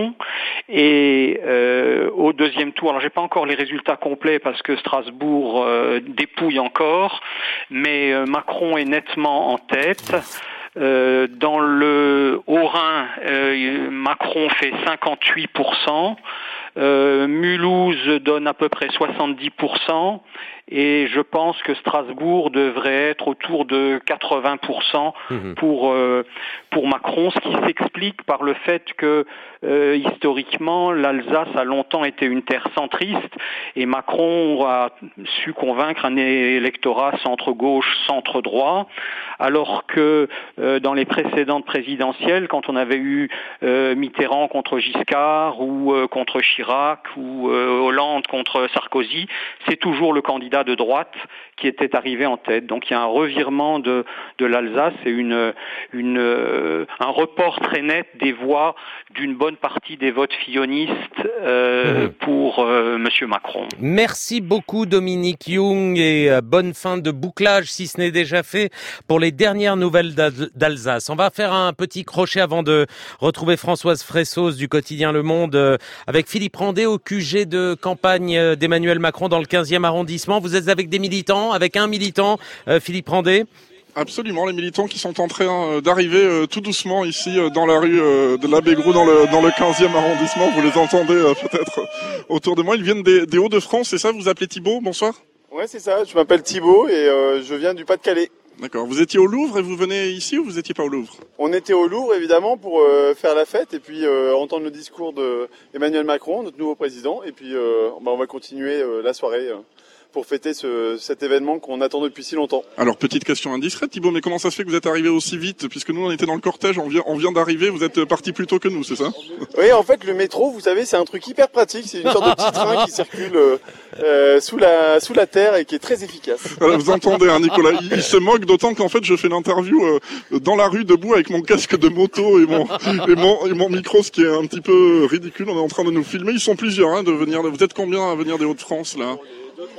Et euh, au deuxième tour, alors j'ai pas encore les résultats complets parce que Strasbourg euh, dépouille encore, mais euh, Macron est nettement en tête. Euh, dans le Haut-Rhin, euh, Macron fait cinquante-huit pour cent. Euh, Mulhouse donne à peu près soixante-dix pour cent. Et je pense que Strasbourg devrait être autour de quatre-vingts pour cent pour euh, pour Macron, ce qui s'explique par le fait que euh, historiquement l'Alsace a longtemps été une terre centriste et Macron a su convaincre un électorat centre-gauche, centre-droit, alors que euh, dans les précédentes présidentielles, quand on avait eu euh, Mitterrand contre Giscard ou euh, contre Chirac ou euh, Hollande contre Sarkozy, c'est toujours le candidat de droite qui était arrivé en tête. Donc il y a un revirement de, de l'Alsace et une, une, euh, un report très net des voix d'une bonne partie des votes fillonistes euh, mmh. pour euh, Monsieur Macron. Merci beaucoup Dominique Young et euh, bonne fin de bouclage si ce n'est déjà fait pour les dernières nouvelles d'Alsace. On va faire un petit crochet avant de retrouver Françoise Fressos du quotidien Le Monde euh, avec Philippe Randet au Q G de campagne d'Emmanuel Macron dans le quinzième arrondissement. Vous êtes avec des militants, avec un militant, euh, Philippe Randet. Absolument, les militants qui sont en train d'arriver euh, tout doucement ici euh, dans la rue euh, de l'Abbé Groux dans le dans le quinzième arrondissement. Vous les entendez euh, peut-être euh, autour de moi. Ils viennent des, des Hauts-de-France, c'est ça? Vous appelez Thibaut? Bonsoir. Ouais, c'est ça. Je m'appelle Thibaut et euh, je viens du Pas-de-Calais. D'accord. Vous étiez au Louvre et vous venez ici ou vous étiez pas au Louvre? On était au Louvre évidemment pour euh, faire la fête et puis euh, entendre le discours de Emmanuel Macron, notre nouveau président. Et puis euh, bah, on va continuer euh, la soirée. Euh. pour fêter ce, cet événement qu'on attend depuis si longtemps. Alors, petite question indiscrète, Thibaut, mais comment ça se fait que vous êtes arrivé aussi vite? Puisque nous, on était dans le cortège, on vient, on vient d'arriver, vous êtes parti plus tôt que nous, c'est ça? Oui, en fait, le métro, vous savez, c'est un truc hyper pratique. C'est une sorte de petit train qui circule euh, sous la sous la terre et qui est très efficace. Voilà, vous entendez, hein, Nicolas, il, il se moque, d'autant qu'en fait, je fais l'interview euh, dans la rue, debout, avec mon casque de moto et mon, et mon, et mon micro, ce qui est un petit peu ridicule. On est en train de nous filmer. Ils sont plusieurs, hein, de venir. Vous êtes combien à venir des Hauts-de-France, là? deux trois millions.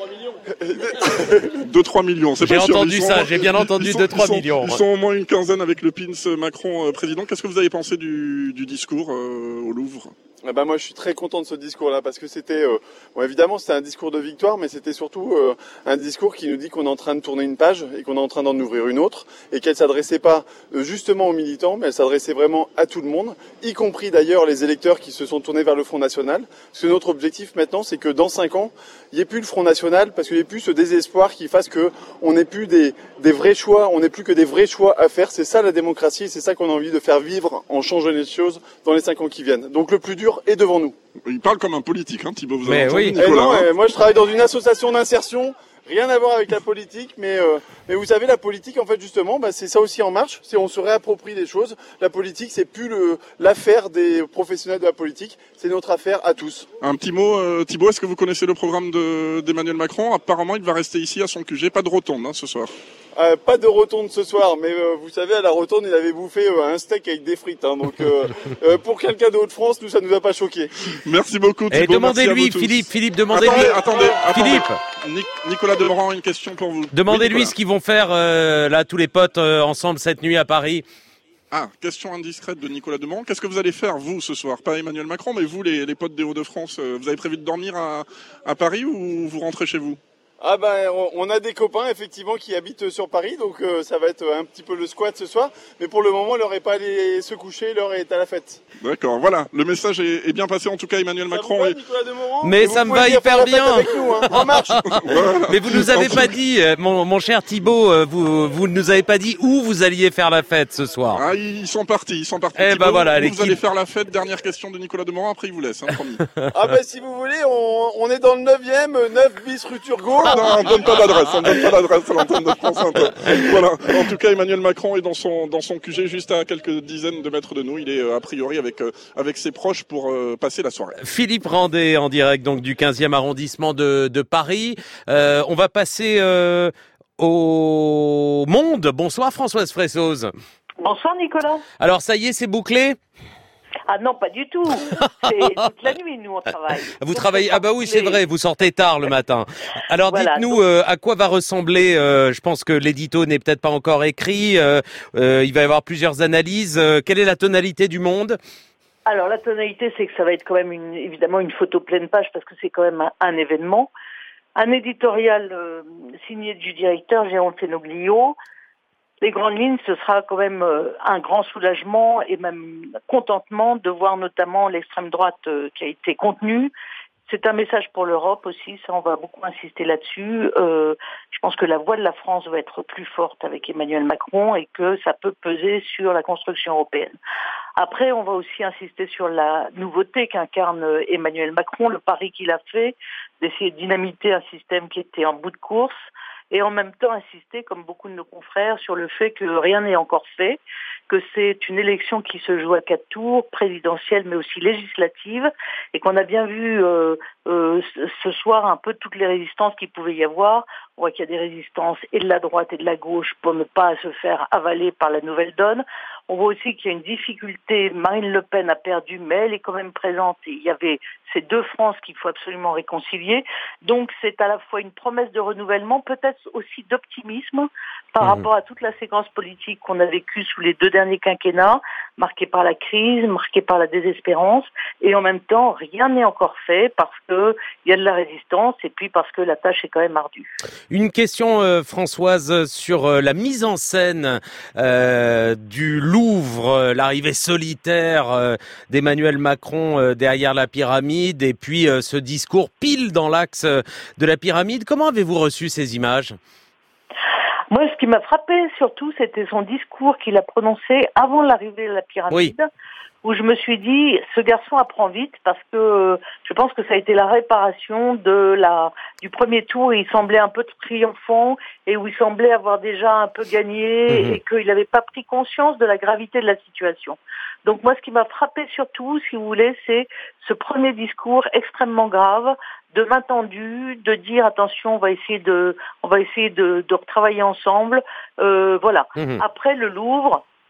deux trois millions, c'est J'ai pas sûr. entendu Ils ça, sont- j'ai bien entendu ils sont- deux trois ils sont- millions. Ils sont au moins une quinzaine avec le pins Macron euh, président. Qu'est-ce que vous avez pensé du, du discours euh, au Louvre ? Ah bah moi je suis très content de ce discours-là parce que c'était, euh, bon, évidemment c'était un discours de victoire, mais c'était surtout euh, un discours qui nous dit qu'on est en train de tourner une page et qu'on est en train d'en ouvrir une autre et qu'elle s'adressait pas euh, justement aux militants, mais elle s'adressait vraiment à tout le monde, y compris d'ailleurs les électeurs qui se sont tournés vers le Front National. Parce que notre objectif maintenant, c'est que dans cinq ans, il n'y ait plus le Front National parce qu'il n'y ait plus ce désespoir qui fasse que on n'ait plus des, des vrais choix, on n'ait plus que des vrais choix à faire. C'est ça la démocratie, c'est ça qu'on a envie de faire vivre en changeant les choses dans les cinq ans qui viennent. Donc le plus dur est devant nous. Il parle comme un politique, hein, Thibault. Vous Mais avez entendu, oui. Nicolas, Eh non, hein eh, moi je travaille dans une association d'insertion, rien à voir avec la politique, mais euh, mais vous savez la politique en fait justement, bah, c'est ça aussi en marche, c'est on se réapproprie des choses. La politique c'est plus le l'affaire des professionnels de la politique, c'est notre affaire à tous. Un petit mot, euh, Thibault, est-ce que vous connaissez le programme de, d'Emmanuel Macron ? Apparemment, il va rester ici à son Q G, pas de rotonde hein, ce soir. Euh, pas de rotonde ce soir, mais euh, vous savez à la rotonde il avait bouffé euh, un steak avec des frites, hein, donc euh, euh, pour quelqu'un de Hauts-de-France, nous ça nous a pas choqué. Merci beaucoup Thibault. Et demandez-lui, merci à vous tous. Philippe, Philippe, demandez-lui. Attendez, attendez, Philippe. attendez. Nic- Nicolas Demorand, une question pour vous. Demandez-lui Oui, Nicolas. ce qu'ils vont faire euh, là tous les potes euh, ensemble cette nuit à Paris. Ah, question indiscrète de Nicolas Demorand. Qu'est-ce que vous allez faire, vous, ce soir ? Pas Emmanuel Macron, mais vous, les, les potes des Hauts-de-France, euh, vous avez prévu de dormir à, à Paris ou vous rentrez chez vous ? Ah ben on, on a des copains effectivement qui habitent sur Paris, donc euh, ça va être un petit peu le squat ce soir, mais pour le moment l'heure est pas allée se coucher, l'heure est à la fête. D'accord, voilà, le message est, est bien passé en tout cas Emmanuel Ça Macron. vous va, est- Nicolas Demorand ? Mais Et ça vous me pouvez va venir faire hyper la fête bien. avec nous, hein. En marche. Voilà. Mais vous nous avez pas dit, euh, mon, mon cher Thibault, euh, vous vous nous avez pas dit où vous alliez faire la fête ce soir. Ah, ils sont partis, ils sont partis. Eh Thibault, ben voilà, vous, l'équipe. vous allez faire la fête. Dernière question de Nicolas Demorand, après il vous laisse, hein, promis. Ah ben si vous voulez, on, on est dans le neuvième, neuf bis rue Turgot. Non, on ne donne pas d'adresse, on ne donne pas d'adresse à l'antenne de France Inter. Voilà. En tout cas, Emmanuel Macron est dans son dans son Q G, juste à quelques dizaines de mètres de nous. Il est euh, a priori avec euh, avec ses proches pour euh, passer la soirée. Philippe Randet en direct donc du quinzième arrondissement de, de Paris. Euh, on va passer euh, au Monde. Bonsoir Françoise Fressoz. Bonsoir Nicolas. Alors ça y est, c'est bouclé ? Ah non, pas du tout. C'est toute la nuit, nous, on travaille. Vous Donc, travaillez, ah bah oui, c'est vrai, vous sortez tard le matin. Alors Voilà, dites-nous donc- euh, à quoi va ressembler, euh, je pense que l'édito n'est peut-être pas encore écrit, euh, euh, il va y avoir plusieurs analyses. Euh, quelle est la tonalité du Monde ? Alors, la tonalité, c'est que ça va être quand même une, évidemment une photo pleine page parce que c'est quand même un, un événement. Un éditorial euh, signé du directeur Jérôme Fenoglio. Les grandes lignes, ce sera quand même euh, un grand soulagement et même contentement de voir notamment l'extrême droite euh, qui a été contenue. C'est un message pour l'Europe aussi, ça on va beaucoup insister là-dessus. Euh, je pense que la voix de la France va être plus forte avec Emmanuel Macron et que ça peut peser sur la construction européenne. Après, on va aussi insister sur la nouveauté qu'incarne Emmanuel Macron, le pari qu'il a fait d'essayer de dynamiter un système qui était en bout de course et en même temps insister, comme beaucoup de nos confrères, sur le fait que rien n'est encore fait, que c'est une élection qui se joue à quatre tours, présidentielle mais aussi législative, et qu'on a bien vu euh, euh, ce soir un peu toutes les résistances qu'il pouvait y avoir. On voit qu'il y a des résistances et de la droite et de la gauche pour ne pas se faire avaler par la nouvelle donne. On voit aussi qu'il y a une difficulté. Marine Le Pen a perdu, mais elle est quand même présente. Et il y avait ces deux France qu'il faut absolument réconcilier. Donc c'est à la fois une promesse de renouvellement, peut-être aussi d'optimisme par mmh. rapport à toute la séquence politique qu'on a vécue sous les deux derniers quinquennats, marquée par la crise, marquée par la désespérance. Et en même temps, rien n'est encore fait parce que il y a de la résistance et puis parce que la tâche est quand même ardue. Une question, euh, Françoise, sur euh, la mise en scène euh, du Louvre, euh, l'arrivée solitaire euh, d'Emmanuel Macron euh, derrière la pyramide et puis euh, ce discours pile dans l'axe euh, de la pyramide. Comment avez-vous reçu ces images ? Moi, ce qui m'a frappé surtout, c'était son discours qu'il a prononcé avant l'arrivée de la pyramide. Oui. Où je me suis dit, ce garçon apprend vite parce que je pense que ça a été la réparation de la du premier tour où il semblait un peu triomphant et où il semblait avoir déjà un peu gagné mmh. et qu'il n'avait pas pris conscience de la gravité de la situation. Donc moi, ce qui m'a frappé surtout, si vous voulez, c'est ce premier discours extrêmement grave, de main tendue, de dire attention, on va essayer de, on va essayer de, de retravailler ensemble. Euh, voilà. Mmh. Après le Louvre.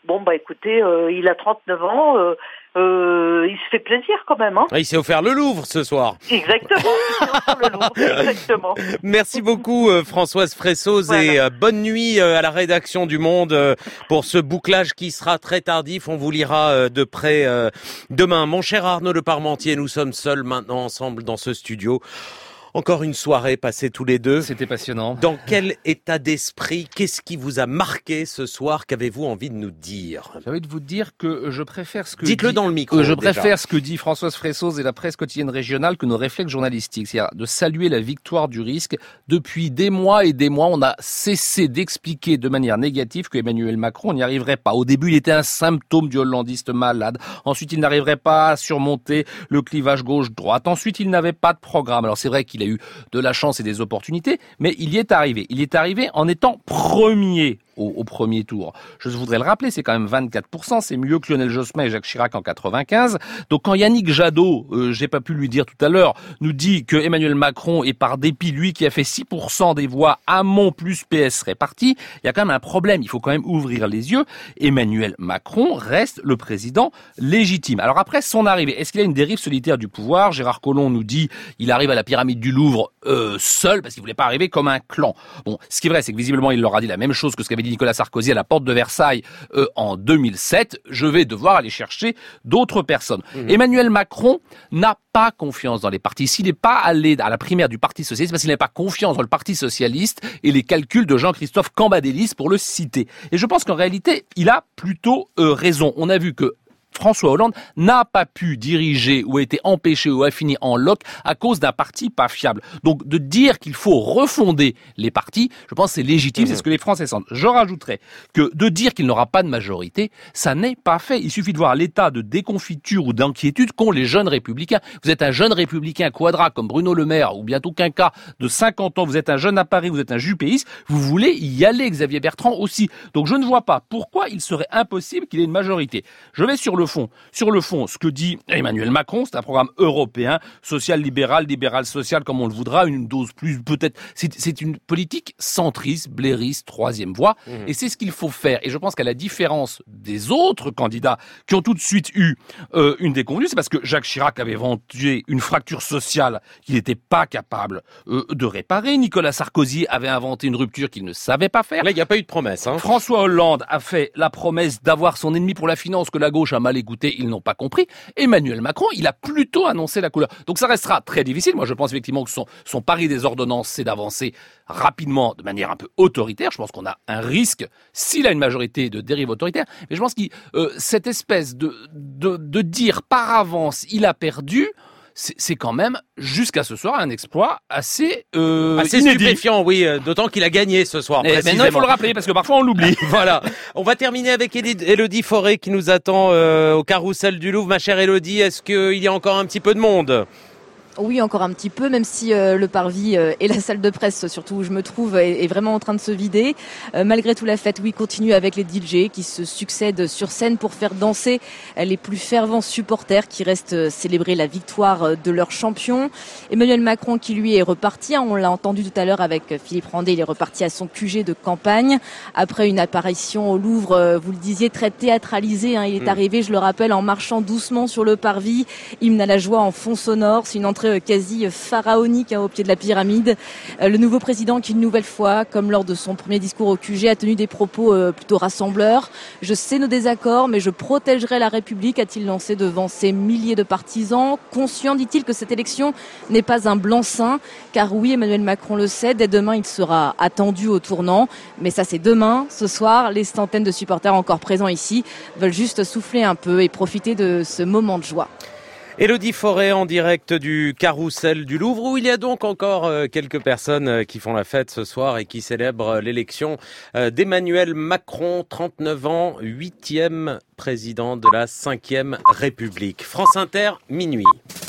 Bon, bah écoutez, euh, il a trente-neuf ans, euh, euh, il se fait plaisir quand même. Hein. Ah, il s'est offert le Louvre ce soir. Exactement, il s'est offert le Louvre, exactement. Merci beaucoup euh, Françoise Fressoz voilà. et euh, bonne nuit euh, à la rédaction du Monde euh, pour ce bouclage qui sera très tardif. On vous lira euh, de près euh, demain. Mon cher Arnaud Le Parmentier, nous sommes seuls maintenant ensemble dans ce studio. Encore une soirée passée tous les deux. C'était passionnant. Dans quel état d'esprit, qu'est-ce qui vous a marqué ce soir? Qu'avez-vous envie de nous dire? J'ai envie de vous dire que je préfère ce que Dites-le dit, dans le micro. Euh, je déjà. préfère ce que dit Françoise Fressoz et la presse quotidienne régionale que nos réflexes journalistiques. C'est-à-dire de saluer la victoire du risque. Depuis des mois et des mois, on a cessé d'expliquer de manière négative que Emmanuel Macron n'y arriverait pas. Au début, il était un symptôme du hollandiste malade. Ensuite, il n'arriverait pas à surmonter le clivage gauche-droite. Ensuite, il n'avait pas de programme. Alors c'est vrai qu'il a eu de la chance et des opportunités, mais il y est arrivé. Il y est arrivé en étant premier au, au premier tour. Je voudrais le rappeler, c'est quand même vingt-quatre pour cent, c'est mieux que Lionel Jospin et Jacques Chirac en quatre-vingt-quinze. Donc quand Yannick Jadot, euh, j'ai pas pu lui dire tout à l'heure, nous dit que Emmanuel Macron est par dépit, lui qui a fait six pour cent des voix Hamon plus P S réparties, il y a quand même un problème, il faut quand même ouvrir les yeux. Emmanuel Macron reste le président légitime. Alors après son arrivée, est-ce qu'il y a une dérive solitaire du pouvoir? Gérard Collomb nous dit il arrive à la pyramide du Louvre euh, seul parce qu'il voulait pas arriver comme un clan. Bon, ce qui est vrai, c'est que visiblement il leur a dit la même chose que ce qu'avait dit Nicolas Sarkozy à la porte de Versailles euh, en deux mille sept. Je vais devoir aller chercher d'autres personnes. Mmh. Emmanuel Macron n'a pas confiance dans les partis. S'il n'est pas allé à la primaire du Parti Socialiste, parce qu'il n'a pas confiance dans le Parti Socialiste et les calculs de Jean-Christophe Cambadélis pour le citer. Et je pense qu'en réalité, il a plutôt euh, raison. On a vu que François Hollande n'a pas pu diriger ou a été empêché ou a fini en loc à cause d'un parti pas fiable. Donc de dire qu'il faut refonder les partis, je pense que c'est légitime, mmh. c'est ce que les Français sentent. Je rajouterais que de dire qu'il n'aura pas de majorité, ça n'est pas fait. Il suffit de voir l'état de déconfiture ou d'inquiétude qu'ont les jeunes républicains. Vous êtes un jeune républicain quadra comme Bruno Le Maire ou bientôt quinquas de cinquante ans, vous êtes un jeune à Paris, vous êtes un jupéiste, vous voulez y aller, Xavier Bertrand aussi. Donc je ne vois pas pourquoi il serait impossible qu'il ait une majorité. Je vais sur le fond. Sur le fond, ce que dit Emmanuel Macron, c'est un programme européen, social-libéral, libéral-social, comme on le voudra, une dose plus peut-être. C'est, c'est une politique centriste, blairiste, troisième voie, mmh. et c'est ce qu'il faut faire. Et je pense qu'à la différence des autres candidats qui ont tout de suite eu euh, une déconvenue, c'est parce que Jacques Chirac avait vanté une fracture sociale qu'il n'était pas capable euh, de réparer. Nicolas Sarkozy avait inventé une rupture qu'il ne savait pas faire. Là, il n'y a pas eu de promesse. Hein. François Hollande a fait la promesse d'avoir son ennemi pour la finance que la gauche a mal écouté, ils n'ont pas compris. Emmanuel Macron, il a plutôt annoncé la couleur. Donc ça restera très difficile. Moi, je pense effectivement que son, son pari des ordonnances, c'est d'avancer rapidement, de manière un peu autoritaire. Je pense qu'on a un risque, s'il a une majorité, de dérive autoritaire. Mais je pense que euh, cette espèce de, de, de dire par avance, il a perdu, c'est, c'est quand même, jusqu'à ce soir, un exploit assez euh, assez inédit. Stupéfiant, oui, euh, d'autant qu'il a gagné ce soir. Mais, mais non, il faut le rappeler, parce que parfois on l'oublie. Voilà. On va terminer avec Élodie Forêt qui nous attend euh, au carrousel du Louvre. Ma chère Élodie, est-ce qu'il y a encore un petit peu de monde ? Oui, encore un petit peu, même si euh, le parvis euh, et la salle de presse, surtout où je me trouve, est, est vraiment en train de se vider. Euh, malgré tout, la fête, oui, continue avec les D J qui se succèdent sur scène pour faire danser les plus fervents supporters qui restent célébrer la victoire de leur champion. Emmanuel Macron qui, lui, est reparti. Hein, on l'a entendu tout à l'heure avec Philippe Randé, il est reparti à son Q G de campagne. Après une apparition au Louvre, euh, vous le disiez, très théâtralisée. Hein, il est mmh. arrivé, je le rappelle, en marchant doucement sur le parvis, hymne à la joie en fond sonore. C'est une entrée quasi pharaonique hein, au pied de la pyramide. Euh, le nouveau président qui, une nouvelle fois, comme lors de son premier discours au Q G, a tenu des propos euh, plutôt rassembleurs. Je sais nos désaccords, mais je protégerai la République, a-t-il lancé devant ses milliers de partisans. Conscient, dit-il, que cette élection n'est pas un blanc-seing, car oui, Emmanuel Macron le sait, dès demain, il sera attendu au tournant. Mais ça, c'est demain. Ce soir, les centaines de supporters encore présents ici veulent juste souffler un peu et profiter de ce moment de joie. Élodie Forêt en direct du carrousel du Louvre où il y a donc encore euh, quelques personnes euh, qui font la fête ce soir et qui célèbrent euh, l'élection euh, d'Emmanuel Macron, trente-neuf ans, huitième président de la cinquième République. France Inter, minuit.